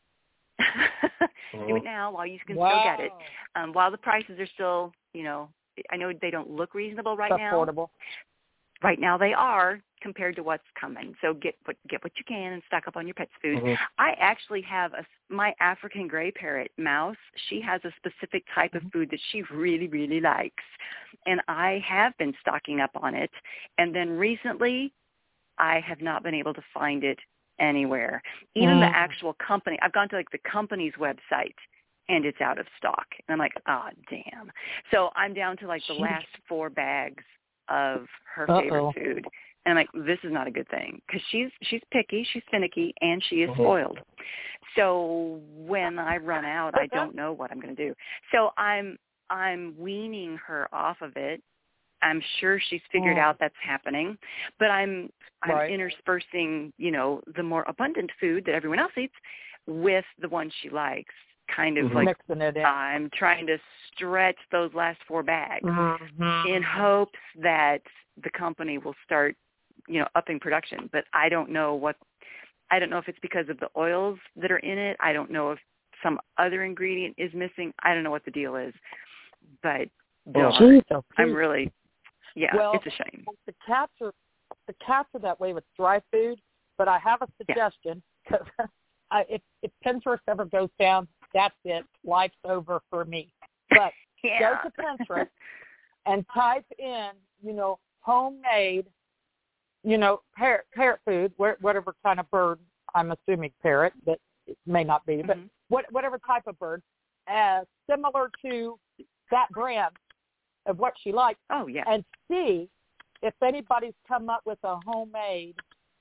Do it now while you can Wow. still get it. Um, while the prices are still, you know, I know they don't look reasonable right now. Affordable. Right now they are compared to what's coming. So get what get what you can and stock up on your pet's food. Mm-hmm. I actually have a my African gray parrot mouse. She has a specific type of food that she really really likes, and I have been stocking up on it. And then recently, I have not been able to find it anywhere. Even Mm. the actual company. I've gone to like the company's website, and it's out of stock. And I'm like, oh damn. So I'm down to like the last four bags of her Uh-oh. favorite food. And I'm like, this is not a good thing because she's she's picky, she's finicky, and she is Mm-hmm. spoiled. So when I run out, I don't know what I'm going to do. So I'm I'm weaning her off of it. I'm sure she's figured Oh. out that's happening, but I'm I'm Right. interspersing, you know, the more abundant food that everyone else eats with the one she likes. Kind of Mhm. like Mixing it in. I'm trying to stretch those last four bags Mhm. in hopes that the company will start, you know, upping production. But I don't know what, I don't know if it's because of the oils that are in it. I don't know if some other ingredient is missing. I don't know what the deal is. But darn, Jeez, oh, I'm Pete. really, yeah, Well, it's a shame. The cats are the cats are that way with dry food. But I have a suggestion because if if Pinterest ever goes down, that's it. Life's over for me. But Yeah. go to Pinterest and type in, you know, homemade, you know, parrot, parrot food, wh- whatever kind of bird. I'm assuming parrot, but it may not be. But Mhm. what, whatever type of bird, uh, similar to that brand of what she likes, Oh, yeah. and see if anybody's come up with a homemade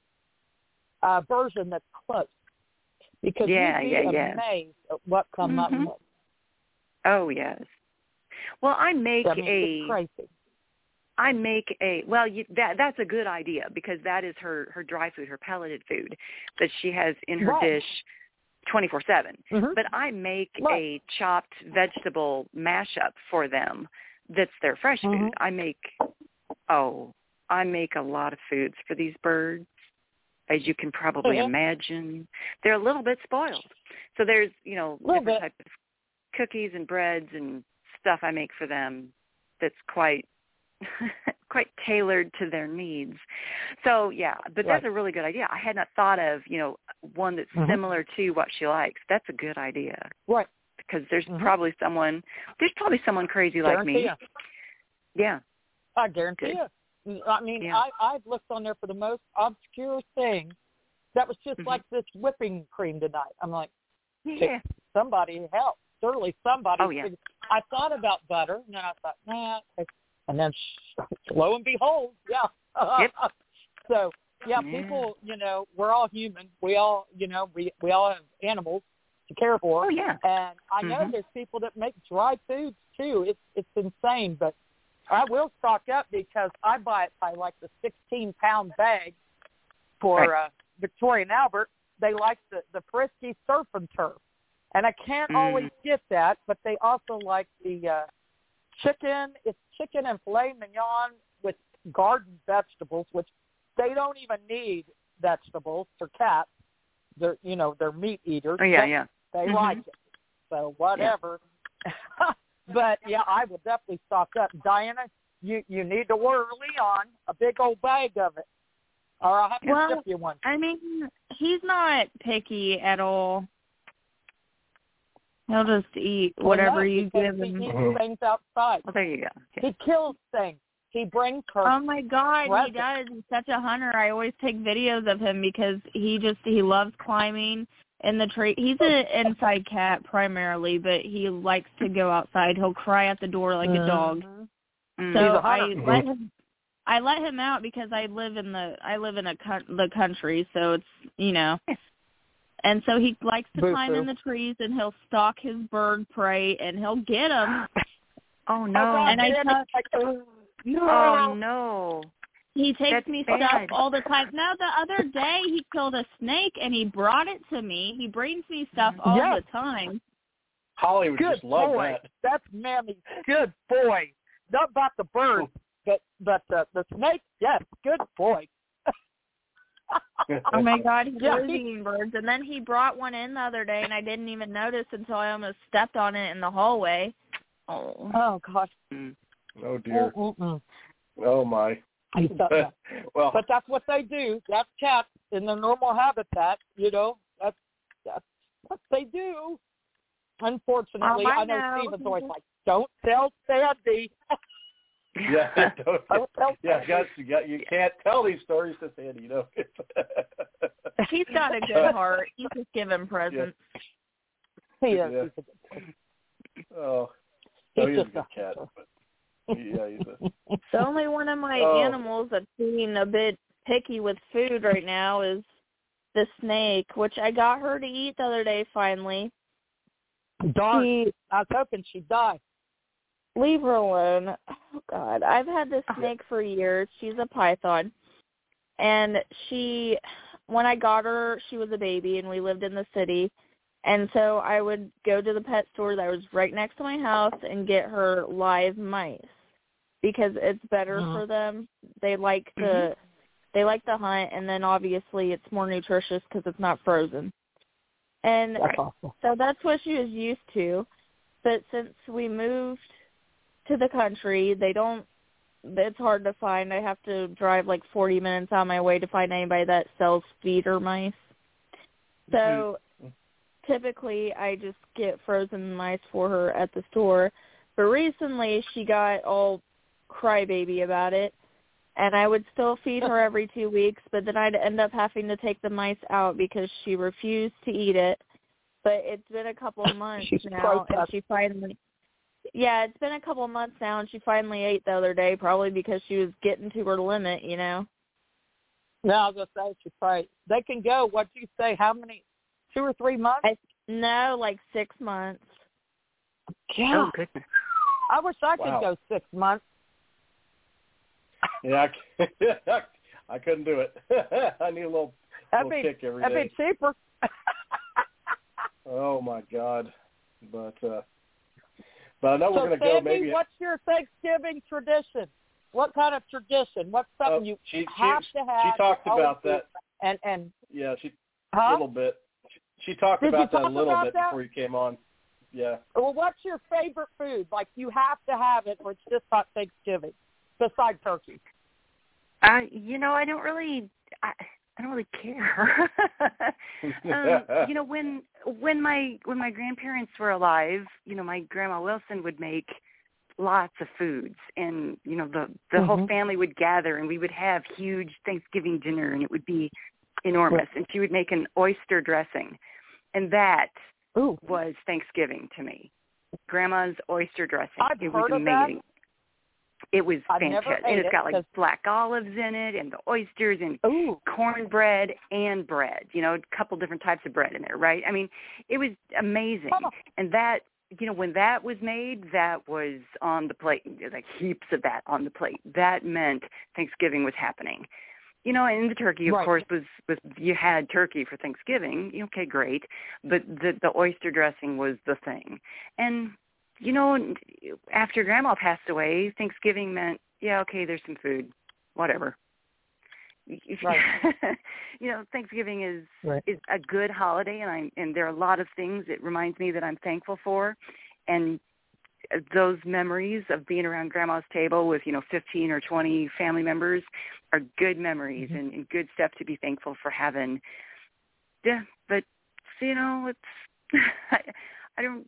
uh, version that's close. Because Yeah, you'd be yeah, yeah. amazed at what come up Mhm. with. Oh, yes. Well, I make I mean, a... it's crazy. I make a well. You, that that's a good idea because that is her her dry food, her pelleted food that she has in her Right. dish twenty-four seven. Mhm. But I make Right. a chopped vegetable mashup for them. That's their fresh Mhm. food. I make oh, I make a lot of foods for these birds, as you can probably Mhm. imagine. They're a little bit spoiled. So there's you know Little different bit. types of cookies and breads and stuff I make for them. That's quite. quite tailored to their needs. So, yeah, but that's Right. a really good idea. I had not thought of, you know, one that's Mhm. similar to what she likes. That's a good idea Right. because there's Mhm. probably someone, there's probably someone crazy like Guarantee me. you. Yeah. I guarantee Good. you. I mean, Yeah. I, I've looked on there for the most obscure thing that was just Mhm. like this whipping cream tonight. I'm like, Yeah. somebody help. Surely somebody. Oh, yeah. figured- I thought about butter, and then I thought, nah. And then, lo and behold, yeah. Yep. So, yeah, Yeah. people, you know, we're all human. We all, you know, we we all have animals to care for. Oh, yeah. And I know Mhm. there's people that make dry foods too. It's it's insane, but I will stock up because I buy it by like the sixteen pound bag for Right. uh, Victoria and Albert. They like the the Frisky Surf and Turf, and I can't Mm. always get that. But they also like the uh, chicken. It's chicken and filet mignon with garden vegetables, which they don't even need vegetables for cats. They're you know they're meat eaters. Oh, yeah, but yeah. They Mhm. like it. so whatever. Yeah. But, yeah, I will definitely stock up. Diana, you, you need to order Leon a big old bag of it, or I'll have to well, ship you one. I mean, he's not picky at all. He'll just eat whatever well, no, you give him. He eats things outside. Well, there you go. Okay. He kills things. He brings her. Oh my God, presents. he does. He's such a hunter. I always take videos of him because he just he loves climbing in the tree. He's an inside cat primarily, but he likes to go outside. He'll cry at the door like mm-hmm. a dog. Mm. So I let him. I let him out because I live in the I live in a the country, so it's you know. And so he likes to Boo-hoo. climb in the trees, and he'll stalk his bird prey, and he'll get them. Oh no! Oh, God, and I tell, no. Oh no! He takes That's me bad. stuff all the time. No, the other day he killed a snake and he brought it to me. He brings me stuff all yes. the time. Holly would Good just love boy. that. That's Mammy's good boy. Not about the bird, but but the the snake. Yes, good boy. Oh my God, he's Yeah, always he- eating birds. And then he brought one in the other day, and I didn't even notice until I almost stepped on it in the hallway. Oh, Oh gosh. Mm. Oh dear. Mm-mm-mm. Oh my. He thought that. Well, But that's what they do. That's cats in their normal habitat. You know, that's that's what they do. Unfortunately, Um, I I know know. Stephen's always like, "Don't tell Sandy." yeah, don't, Don't tell yeah, Sandy. guys, you got you can't tell these stories to Sandy, you know. he's got a good heart. You just give him presents. He is. Yeah. He's a good boy. Oh, no, He's he's a just good a- cat. But yeah, he's a. The only one of my Oh. animals that's being a bit picky with food right now is the snake, which I got her to eat the other day finally. Darn. She, I was hoping she'd die. leave her alone. Oh, God. I've had this snake for years. She's a python. And she, when I got her, she was a baby, and we lived in the city. And so I would go to the pet store that was right next to my house and get her live mice because it's better Mhm. for them. They like to Mhm. they like to hunt, and then obviously it's more nutritious because it's not frozen. And That's awesome. so that's what she was used to. But since we moved to the country, they don't, it's hard to find. I have to drive like forty minutes on my way to find anybody that sells feeder mice. So Mhm. typically I just get frozen mice for her at the store. But recently she got all crybaby about it. And I would still feed her every two weeks, but then I'd end up having to take the mice out because she refused to eat it. But it's been a couple of months She's now, and protest. she finally, yeah, it's been a couple of months now, and she finally ate the other day, probably because she was getting to her limit, you know. No, I was gonna say she probably they can go. What'd you say? How many? Two or three months? I, no, like six months. Yeah. Oh goodness. I wish I could Wow. go six months. Yeah, I, I couldn't do it. I need a little, That'd little be kick every that'd day. be cheaper. Oh my God! But uh, but I know So we're gonna go Sandy, maybe. what's your Thanksgiving tradition? What kind of tradition? What's something Oh, you she, have she, to have? She talked you always about do, that. And and Yeah, she a huh? little bit. She, she talked Did you about that a talk little about bit that? before you came on. Yeah. Well, what's your favorite food? Like you have to have it, or it's just not Thanksgiving, besides turkey. Uh, you know, I don't really, I, I don't really care. um, you know, when when my when my grandparents were alive, you know, my grandma Wilson would make lots of foods, and you know, the the Mm-hmm. whole family would gather, and we would have huge Thanksgiving dinner, and it would be enormous. And she would make an oyster dressing, and that Ooh, was Thanksgiving to me. Grandma's oyster dressing. I've it heard was of that. amazing. It was I've never fantastic. ate And it's it, got like 'cause- black olives in it, and the oysters, and ooh, cornbread and bread. You know, a couple different types of bread in there, right? I mean, it was amazing. Oh. And that, you know, when that was made, that was on the plate, like heaps of that on the plate. That meant Thanksgiving was happening. You know, and the turkey, of Right. course, was, was you had turkey for Thanksgiving. Okay, great. But the the oyster dressing was the thing. And you know, after Grandma passed away, Thanksgiving meant, yeah, okay, there's some food, whatever. Right. you know, Thanksgiving is right. is a good holiday, and I and there are a lot of things it reminds me that I'm thankful for, and those memories of being around Grandma's table with, you know, fifteen or twenty family members are good memories mm-hmm. and, and good stuff to be thankful for having. Yeah, but you know, it's I, I don't.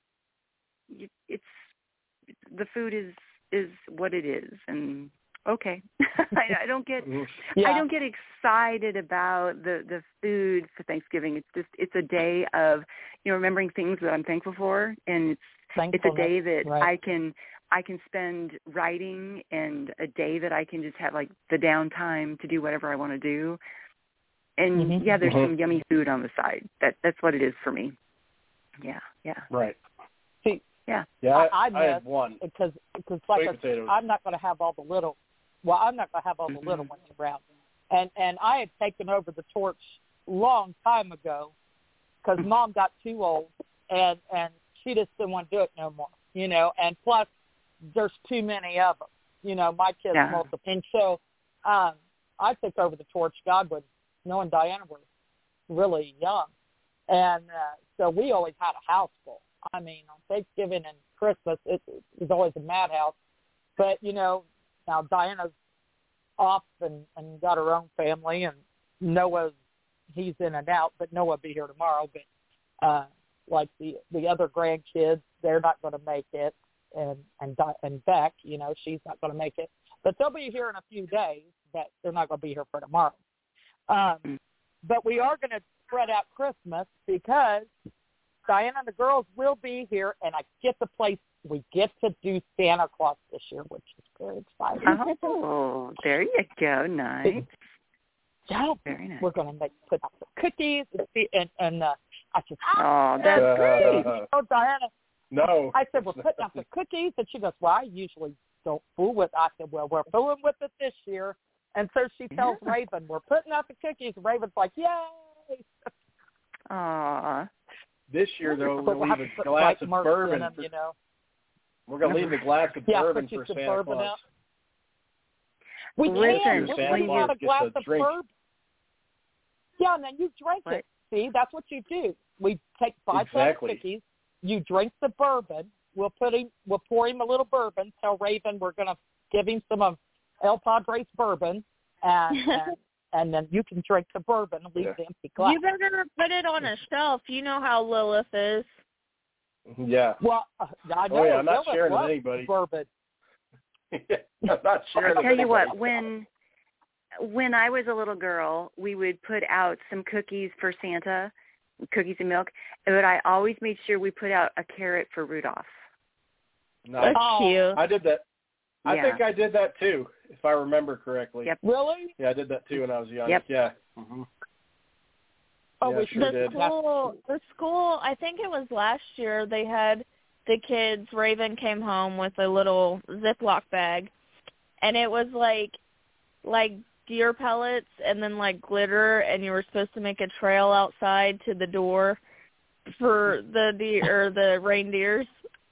It's the food is is what it is, and okay. I, I don't get yeah. I don't get excited about the the food for Thanksgiving. It's just it's a day of, you know, remembering things that I'm thankful for, and it's it's a day that right. I can I can spend writing, and a day that I can just have like the downtime to do whatever I want to do. And mm-hmm. yeah, there's mm-hmm. some yummy food on the side. That that's what it is for me. Yeah, yeah. Right. See, yeah. Yeah, I, I, I, I had one. because because like I, I'm not going to have all the little. Well, I'm not going to have all the mm-hmm. little ones around, and and I had taken over the torch long time ago because Mom got too old, and and she just didn't want to do it no more, you know. And plus, there's too many of them, you know. My kids yeah. multiple, and so um, I took over the torch. God would, knowing Diana was really young, and uh, so we always had a house full. I mean, on Thanksgiving and Christmas, it, it was always a madhouse. But you know, now Diana's off and, and got her own family, and Noah's he's in and out, but Noah will be here tomorrow. But uh, like the the other grandkids, they're not going to make it, and and and Beck, you know, she's not going to make it. But they'll be here in a few days, but they're not going to be here for tomorrow. Um, but we are going to spread out Christmas because Diana and the girls will be here, and I get to play. We get to do Santa Claus this year, which is very exciting. Oh, there you go, nice. Yeah, very nice. We're going to make put out the cookies and see, and, and uh, I said, oh, that's uh, great. Oh, Diana. No. I said, we're putting out the cookies, and she goes, well, I usually don't fool with it. I said, well, we're fooling with it this year. And so she tells yeah. Raven, we're putting out the cookies. Raven's like, yay. Aw. This year, though, we're going to leave a glass like of bourbon. Them, for, you know? We're going to leave the glass of yeah, bourbon for Santa bourbon Claus. Out. We Listen, can. Santa We're Claus a glass gets a of drink. bourbon. Yeah, and then you drink what? it. See, that's what you do. We take five exactly. cookies. You drink the bourbon. We'll put him. We'll pour him a little bourbon. Tell Raven we're going to give him some of El Padre's bourbon, and, and and then you can drink the bourbon and leave yeah. the empty glass. You better put it on a shelf. You know how Lilith is. Yeah. Well, uh, I know. Oh, yeah, I'm not Lilith sharing with loves anybody. Bourbon. I'm not sharing I tell with you what, anybody. when when I was a little girl, we would put out some cookies for Santa, cookies and milk, but I always made sure we put out a carrot for Rudolph. Nice. That's Oh. cute. I did that. I Yeah. think I did that too, if I remember correctly. Yep. Really? Yeah, I did that too when I was young. Yep. Yeah. Mm-hmm. Oh, yeah, we sure the did. school, the school. I think it was last year. They had the kids. Raven came home with a little Ziploc bag, and it was like, like deer pellets, and then like glitter, and you were supposed to make a trail outside to the door for the deer or the reindeers.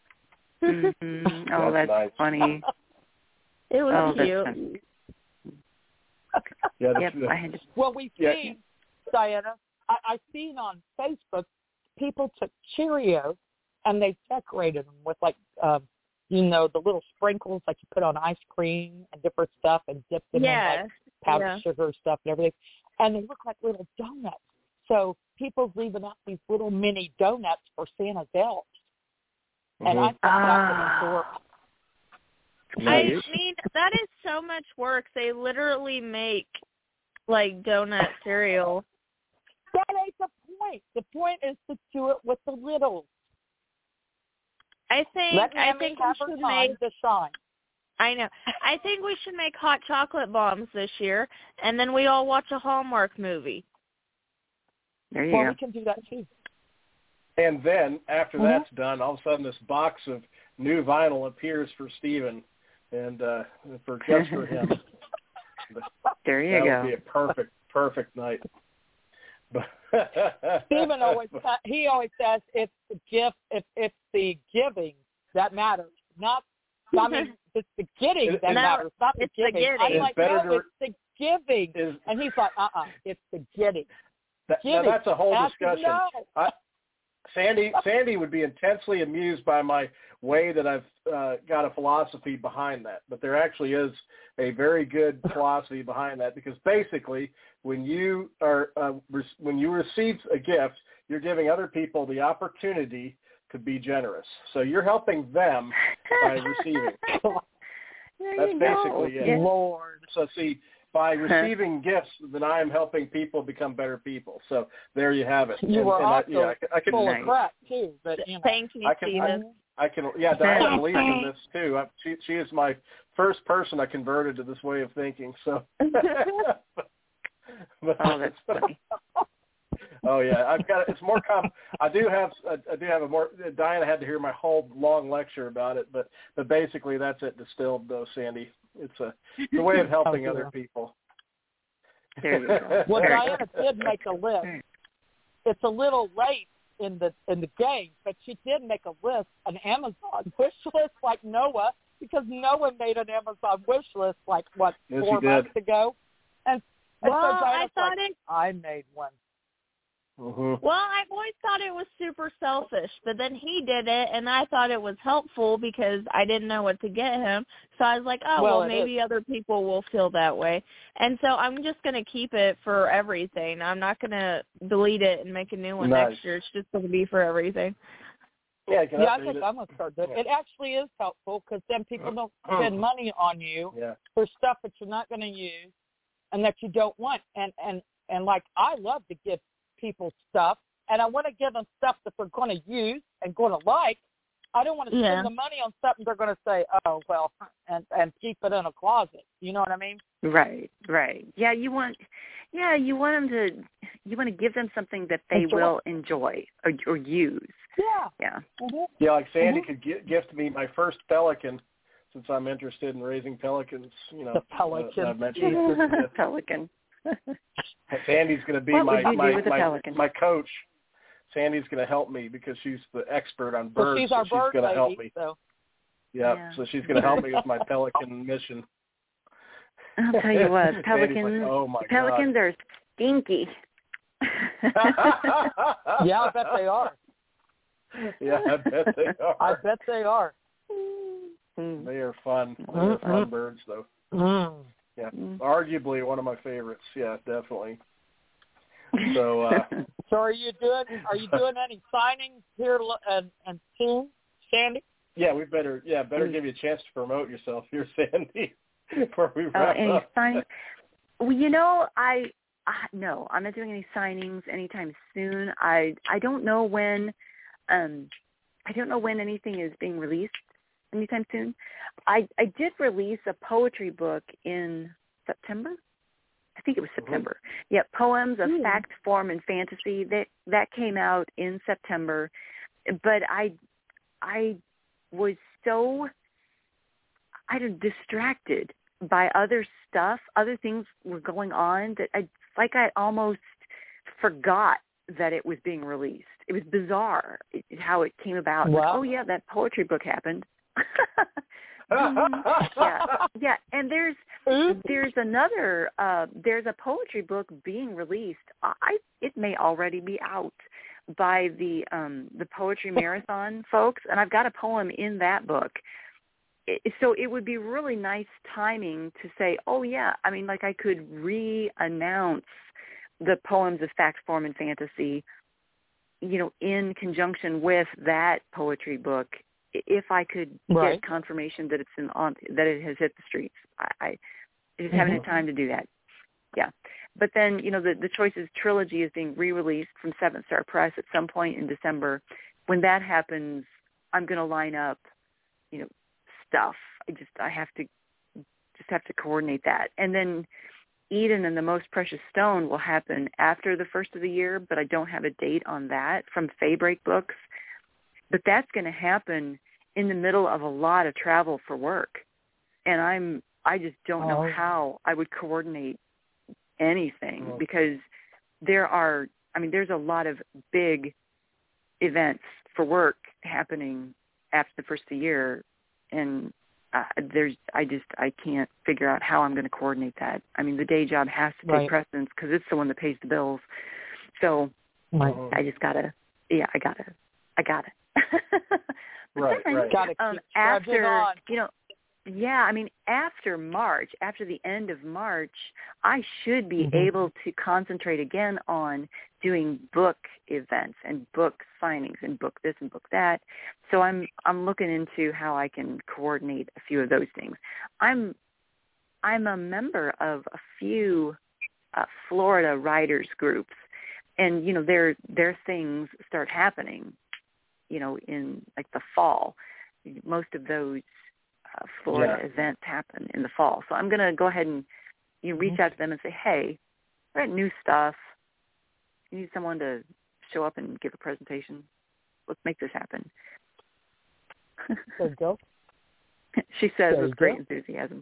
Mm-hmm. Oh, That's that's nice. funny. It was Oh, that's cute. funny. Yeah, that's, Yep, that's, I had to. Well, we've Yeah. seen, Diana, I, I've seen on Facebook, people took Cheerios and they decorated them with like, um, you know, the little sprinkles like you put on ice cream and different stuff and dipped them Yeah. in like powdered Yeah. sugar stuff and everything. And they look like little donuts. So people's leaving out these little mini donuts for Santa's elves. And I thought that was adorable. I Nice. mean, that is so much work. They literally make like donut cereal. That ain't the point. The point is to do it with the littles. I think Let I Mammy think have we her should time make. to shine. I know. I think we should make hot chocolate bombs this year, and then we all watch a Hallmark movie. There you Well, go. we can do that too. And then after Mhm. that's done, all of a sudden this box of new vinyl appears for Steven and uh, for just for him. There you that go. would be a perfect, perfect night. Stephen always he always says it's the gift, if it's the giving that matters, not. I mean, it's the getting It- that it- matters, not the it's the giving. getting. I'm It's like, better no, to- it's the giving. Is, and he's like, uh-uh, it's the getting. That, Giving. now that's a whole That's discussion. No. I, Sandy Sandy would be intensely amused by my way that I've uh, got a philosophy behind that. But there actually is a very good philosophy behind that, because basically when you are uh, re- when you receive a gift, you're giving other people the opportunity to be generous. So you're helping them by receiving. That's basically it. Lord. So see, by receiving gifts, then I am helping people become better people. So there you have it. You and, were and also I, yeah, I, I can, full I, of crap too. But you know, Thank you, I can, Stephen. I, I can, yeah, Diana believes in this too. I, she, she is my first person I converted to this way of thinking. So. But, oh, that's funny. Oh yeah, I've got it's more. Com- I do have. I do have a more. Diana had to hear my whole long lecture about it, but but basically that's it distilled though, Sandy. It's a it's a way of helping oh, other people. There you go. Well, Very Diana did make a list. It's a little late in the in the game, but she did make a list, an Amazon wish list like Noah, because Noah made an Amazon wish list like what Yes, four he months did. ago, and, and Well, so Diana's I thought like, it. I made one. Mm-hmm. Well, I've always thought it was super selfish, but then he did it, and I thought it was helpful because I didn't know what to get him. So I was like, oh, Well, well, it maybe other people will feel that way. And so I'm just going to keep it for everything. I'm not going to delete it and make a new one Nice. next year. It's just going to be for everything. Yeah, you can Yeah, I update think it. I'm gonna start doing. Yeah. It actually is helpful because then people don't spend money on you Yeah. for stuff that you're not going to use and that you don't want. And and and like I love to give people stuff, and I want to give them stuff that they're going to use and going to like. I don't want to spend Yeah. the money on something they're going to say, oh well, and and keep it in a closet. You know what I mean? Right, right. Yeah, you want, yeah, you want them to, you want to give them something that they Enjoy. will enjoy or, or use. Yeah. Yeah. Mm-hmm. Yeah, like Sandy Mm-hmm. could gi- gift me my first pelican, since I'm interested in raising pelicans. You know, The pelican. Uh, I mentioned that. Pelican. Sandy's going to be What my would you do my with a my, pelican? my coach. Sandy's going to help me because she's the expert on Well, birds. she's so our she's bird going to lady. help me. So. Yeah, Yeah. so she's going to help me with my pelican mission. I'll tell you what, Sandy's pelicans, like, oh my pelicans God. are stinky. Yeah, I bet they are. Yeah, I bet they are. I bet they are. Mm. They are fun. They Mm-hmm. are fun birds, though. Mm. Yeah, Mm. arguably one of my favorites. Yeah, definitely. So, uh, So are you doing? Are you doing any signings here lo- and and soon, Sandy? yeah, we better yeah better give you a chance to promote yourself here, Sandy, before we Oh, wrap any up. sign? Well, you know, I, I no, I'm not doing any signings anytime soon. I I don't know when, um, I don't know when anything is being released anytime soon. I I did release a poetry book in September. I think it was September. Yeah, Poems of Mm. Fact, Form, and Fantasy. That that came out in September, but I I was so I don't distracted by other stuff. Other things were going on that I like. I almost forgot that it was being released. It was bizarre it, how it came about. Like, Wow. oh yeah, that poetry book happened. yeah, yeah, and there's there's another uh, there's a poetry book being released. I it may already be out by the um, the Poetry Marathon folks, and I've got a poem in that book. It, so it would be really nice timing to say, oh yeah, I mean, like I could re-announce the Poems of Fact, Form, and Fantasy, you know, in conjunction with that poetry book. If I could Right. get confirmation that it's in on that it has hit the streets, I, I just haven't had time to do that. Yeah, but then you know the the Choices trilogy is being re-released from Seventh Star Press at some point in December. When that happens, I'm going to line up, you know, stuff. I just I have to just have to coordinate that, and then Eden and the Most Precious Stone will happen after the first of the year, but I don't have a date on that from Faybreak Books. But that's going to happen in the middle of a lot of travel for work. And I'm, I just don't know Oh. how I would coordinate anything Oh. because there are, I mean, there's a lot of big events for work happening after the first of the year. And uh, there's I just I can't figure out how I'm going to coordinate that. I mean, the day job has to take right. precedence because it's the one that pays the bills. So right. I just gotta, yeah, I gotta, I gotta. right, then, right. Gotta um, keep trudging after on. you know. Yeah, I mean, after March, after the end of March, I should be mm-hmm. able to concentrate again on doing book events and book signings and book this and book that. So I'm I'm looking into how I can coordinate a few of those things. I'm I'm a member of a few uh, Florida writers groups, and you know their their things start happening, you know, in like the fall. Most of those Uh, Florida yeah. events happen in the fall. So I'm going to go ahead and you know, reach mm-hmm. out to them and say, hey, we're at new stuff. You need someone to show up and give a presentation. Let's make this happen. There you go. She says there with great go. enthusiasm.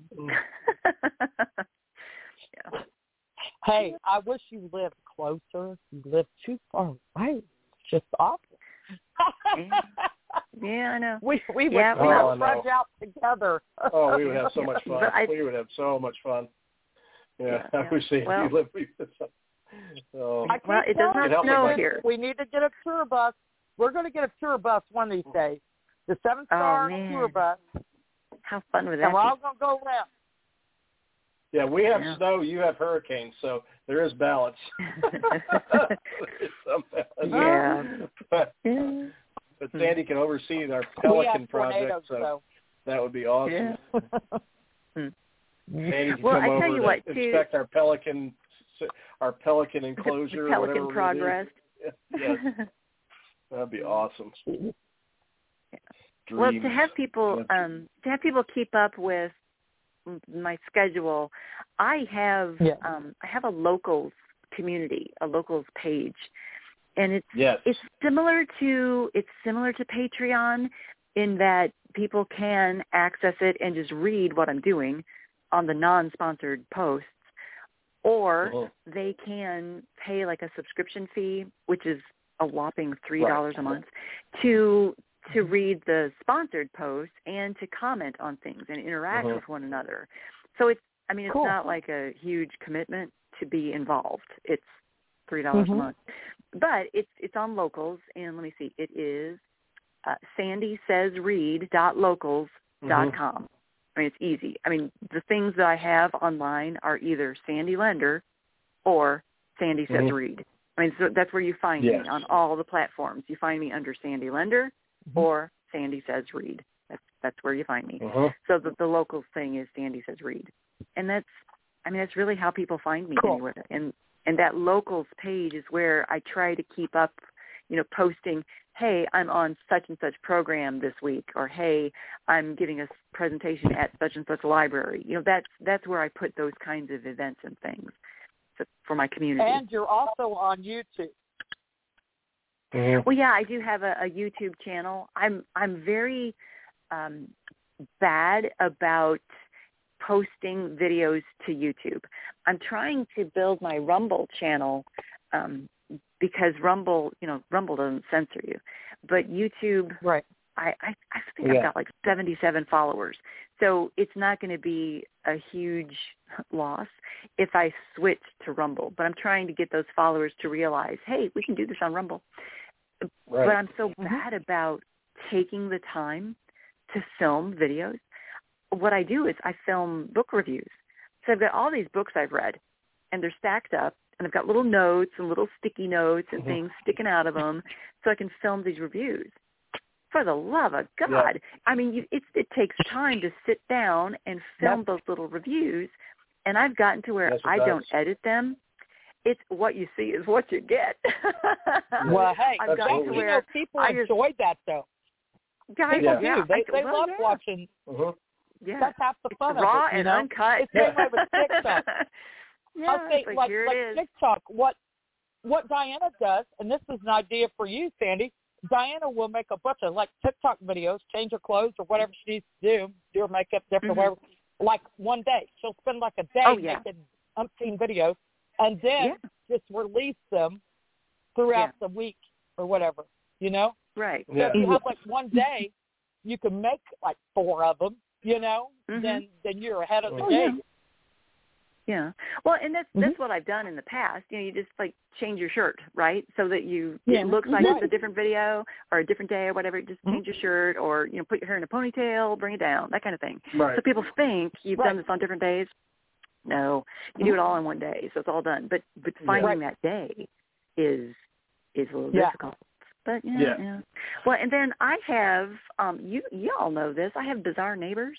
yeah. Hey, I wish you lived closer. You live too far away. It's just awful. yeah. yeah, I know. We we would yeah, we well, would trudge out together. Oh, we would have so much fun. I, we would have so much fun. Yeah, yeah, I yeah. wish they well, you live. Oh. I well, it does not snow here. We need to get a tour bus. We're going to get a tour bus one of these days. The Seven Star oh, Tour Bus. How fun would that and we're be? all going to go around. Yeah, we have yeah. snow. You have hurricanes, so there is balance. Some balance. Yeah. But, yeah. but Sandy can oversee our We Pelican have project, tornadoes, so, so that would be awesome. Yeah. Sandy can well, come I over tell you to what, too, inspect our Pelican, our Pelican enclosure. Pelican whatever progress. Yes, that'd be awesome. Yeah. Well, to have people um, to have people keep up with my schedule, I have yeah. um, I have a locals community, a locals page, and it's yes. it's similar to it's similar to Patreon in that people can access it and just read what I'm doing on the non-sponsored posts, or uh-huh. they can pay like a subscription fee, which is a whopping three dollars right. a month, to to read the sponsored posts and to comment on things and interact uh-huh. with one another. So it's, I mean, it's cool. not like a huge commitment to be involved. It's three dollars mm-hmm. a month, but it's it's on Locals, and let me see, it is uh, sandy says read dot locals dot com. Mm-hmm. I mean, it's easy. I mean, the things that I have online are either Sandy Lender or Sandy Says mm-hmm. Read. I mean, so that's where you find yes. me on all the platforms. You find me under Sandy Lender mm-hmm. or Sandy Says Read. That's that's where you find me. Uh-huh. So the, the Locals thing is Sandy Says Read, and that's, I mean, that's really how people find me cool. anywhere. And and that Locals page is where I try to keep up, you know, posting, hey, I'm on such and such program this week, or hey, I'm giving a presentation at such and such library. You know, that's that's where I put those kinds of events and things for my community. And you're also on YouTube. Mm-hmm. Well, yeah, I do have a, a YouTube channel. I'm I'm very um, bad about posting videos to YouTube. I'm trying to build my Rumble channel um, because Rumble, you know, Rumble doesn't censor you, but YouTube, right? I I, I think yeah. I've got like seventy-seven followers, so it's not going to be a huge loss if I switch to Rumble. But I'm trying to get those followers to realize, hey, we can do this on Rumble. Right. But I'm so mm-hmm. bad about taking the time to film videos. What I do is I film book reviews. So I've got all these books I've read, and they're stacked up, and I've got little notes and little sticky notes and mm-hmm. things sticking out of them so I can film these reviews. For the love of God. Yeah. I mean, you, it, it takes time to sit down and film yep. those little reviews, and I've gotten to where yes, I does. don't edit them. It's what you see is what you get. Well, hey, I've gotten to you where know, people I just, enjoy that, though. Guys, people yeah. do. They, I, they well, love yeah. watching. Uh-huh. Yeah. That's half the fun it's of raw it, you and know? uncut. It's the same way with TikTok. yeah, I'll say, like, like, here like it is. TikTok, what, what Diana does, and this is an idea for you, Sandy, Diana will make a bunch of, like, TikTok videos, change her clothes or whatever she needs to do, do her makeup different, mm-hmm. whatever, like one day. She'll spend, like, a day oh, yeah. making umpteen videos, and then yeah. just release them throughout yeah. the week or whatever, you know? Right. So yeah. if you have, like, one day, you can make, like, four of them, you know, mm-hmm. then then you're ahead of the oh, game. Yeah. yeah. Well, and that's mm-hmm. that's what I've done in the past. You know, you just like change your shirt, right? So that you yeah. it looks like right. it's a different video or a different day or whatever. Just mm-hmm. change your shirt, or you know, put your hair in a ponytail, bring it down, that kind of thing. Right. So people think you've right. done this on different days. No, you mm-hmm. do it all in one day, so it's all done. But but finding right. that day is is a little yeah. difficult. But yeah, yeah, yeah. Well, and then I have um, you you all know this. I have bizarre neighbors,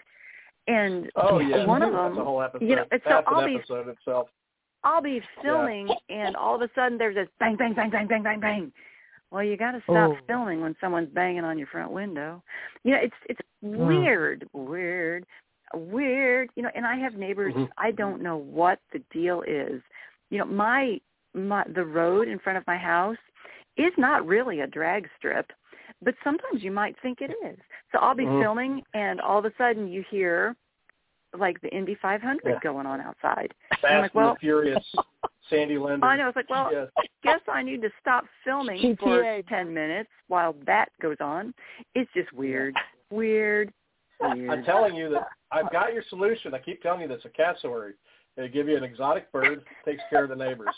and oh yeah, one of that's them, a whole episode. you know, it's so That's I'll an be episode itself. I'll be filming, yeah. and all of a sudden there's this bang, bang, bang, bang, bang, bang, bang. Well, you got to stop oh. filming when someone's banging on your front window. You know, it's it's mm. weird, weird, weird. You know, and I have neighbors. Mm-hmm. I don't know what the deal is. You know, my my the road in front of my house is not really a drag strip, but sometimes you might think it is. So I'll be mm-hmm. filming, and all of a sudden you hear like the Indy five hundred yeah. going on outside. Fast and I'm like, and well, the Furious, Sandy Linder. I know. It's like, well, yes. guess I need to stop filming G T A. for ten minutes while that goes on. It's just weird, weird, weird. I'm telling you that I've got your solution. I keep telling you this, a cassowary. They give you an exotic bird, takes care of the neighbors.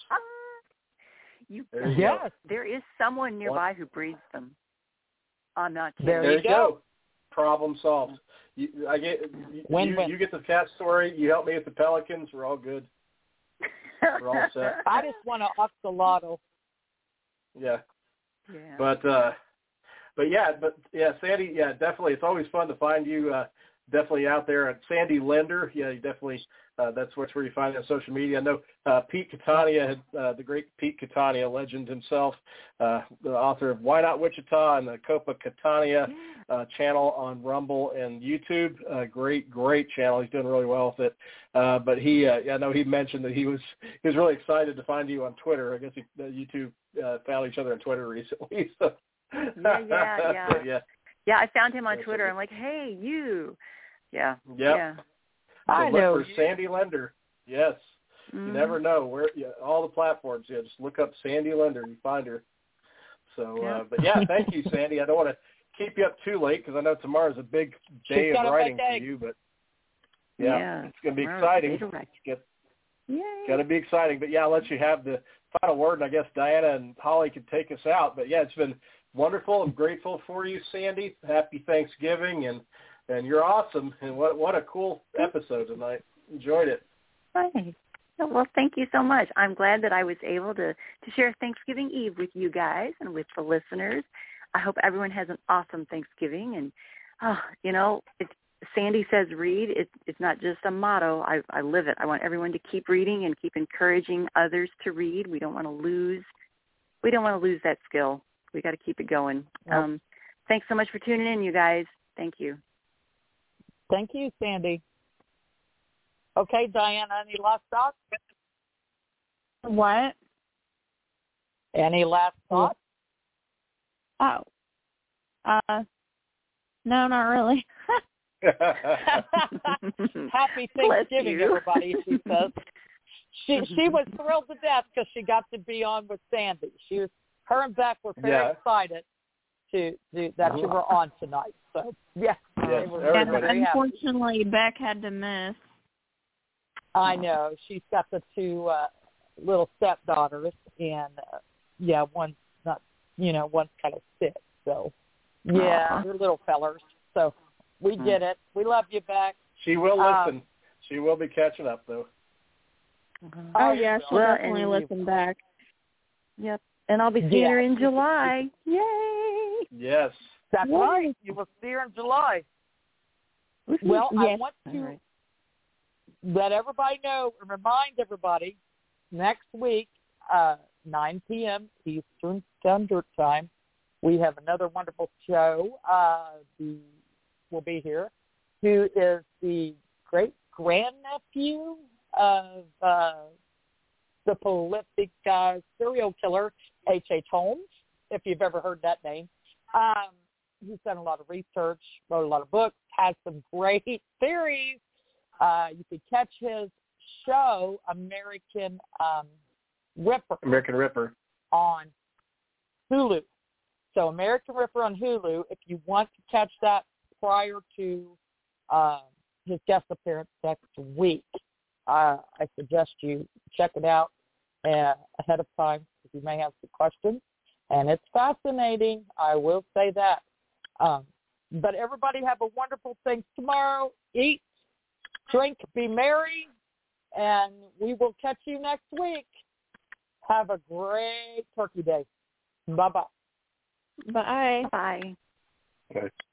you, there you yes. go. There is someone nearby who breeds them. I'm not kidding. There There you you go. go. Problem solved. You, I get you, win, you, win. you get the cat story. You help me with the pelicans. We're all good. We're all set. I just want to oxalotl. Yeah. Yeah. But uh, but yeah, but yeah, Sandy. Yeah, definitely. It's always fun to find you. Uh, definitely out there at Sandy Linder. Yeah, you definitely. Uh, that's what's where you find it on social media. I know uh, Pete Catania, had, uh, the great Pete Catania, legend himself, uh, the author of Why Not Wichita and the Copa Catania uh, channel on Rumble and YouTube. Uh, great, great channel. He's doing really well with it. Uh, but he, uh, I know he mentioned that he was he was really excited to find you on Twitter. I guess he, uh, you two uh, found each other on Twitter recently. So. yeah, yeah, yeah. yeah. Yeah, I found him on Twitter. I'm like, hey, you. Yeah. Yep. Yeah. So I look know for you. Sandy Linder. Yes. Mm-hmm. You never know where. Yeah, all the platforms. Yeah, just look up Sandy Linder and you find her. So, Yeah. uh, but yeah, thank you, Sandy. I don't want to keep you up too late because I know tomorrow's a big day She's of got a writing big for egg. you. But yeah, Yeah. it's going to be Tomorrow's exciting. a day to write. It's Yay. going to be exciting. But yeah, I'll let you have the final word, and I guess Diana and Holly can take us out. But yeah, it's been wonderful. I'm grateful for you, Sandy. Happy Thanksgiving, and and you're awesome. And what what a cool episode tonight. Enjoyed it. Right. Well, thank you so much. I'm glad that I was able to, to share Thanksgiving Eve with you guys and with the listeners. I hope everyone has an awesome Thanksgiving. And, oh, you know, it's, Sandy says read. It, it's not just a motto. I, I live it. I want everyone to keep reading and keep encouraging others to read. We don't want to lose. We don't want to lose that skill. We got to keep it going. Yep. Um, thanks so much for tuning in, you guys. Thank you. Thank you, Sandy. Okay, Diana, any last thoughts? What? Any last thoughts? Oh. Uh, no, not really. Happy Bless Thanksgiving, you. everybody, she says. She she was thrilled to death because she got to be on with Sandy. She was, her and Beck were very Yeah. excited to, to that you were on tonight. So, yeah, Yes, they were everybody. And very happy. unfortunately, Beck had to miss. I know. She's got the two uh, little stepdaughters, and, uh, yeah, one's not, you know, one's kind of sick. So, yeah, Aw. they're little fellers. So, we Hmm. get it. We love you, Beck. She will Um, listen. She will be catching up, though. Oh, yeah, she'll Well, definitely and- listen back. Yep. And I'll be seeing Yeah. her in July. Yay! Yes. That's Yay. right. You will see her in July. Well, I Yes. want All to right. let everybody know and remind everybody next week, uh, nine p.m. Eastern Standard Time, we have another wonderful show. Uh, the will be here, who is the great grandnephew of uh, the prolific uh, serial killer H H. Holmes, if you've ever heard that name. Um, he's done a lot of research, wrote a lot of books, has some great theories. Uh, you could catch his show, American um, Ripper, American Ripper. on Hulu. So American Ripper on Hulu, if you want to catch that prior to uh, his guest appearance next week. Uh, I suggest you check it out uh, ahead of time because you may have some questions. And it's fascinating, I will say that. Um, but everybody have a wonderful thing tomorrow. Eat, drink, be merry, and we will catch you next week. Have a great Turkey Day. Bye-bye. Bye. Bye. Okay.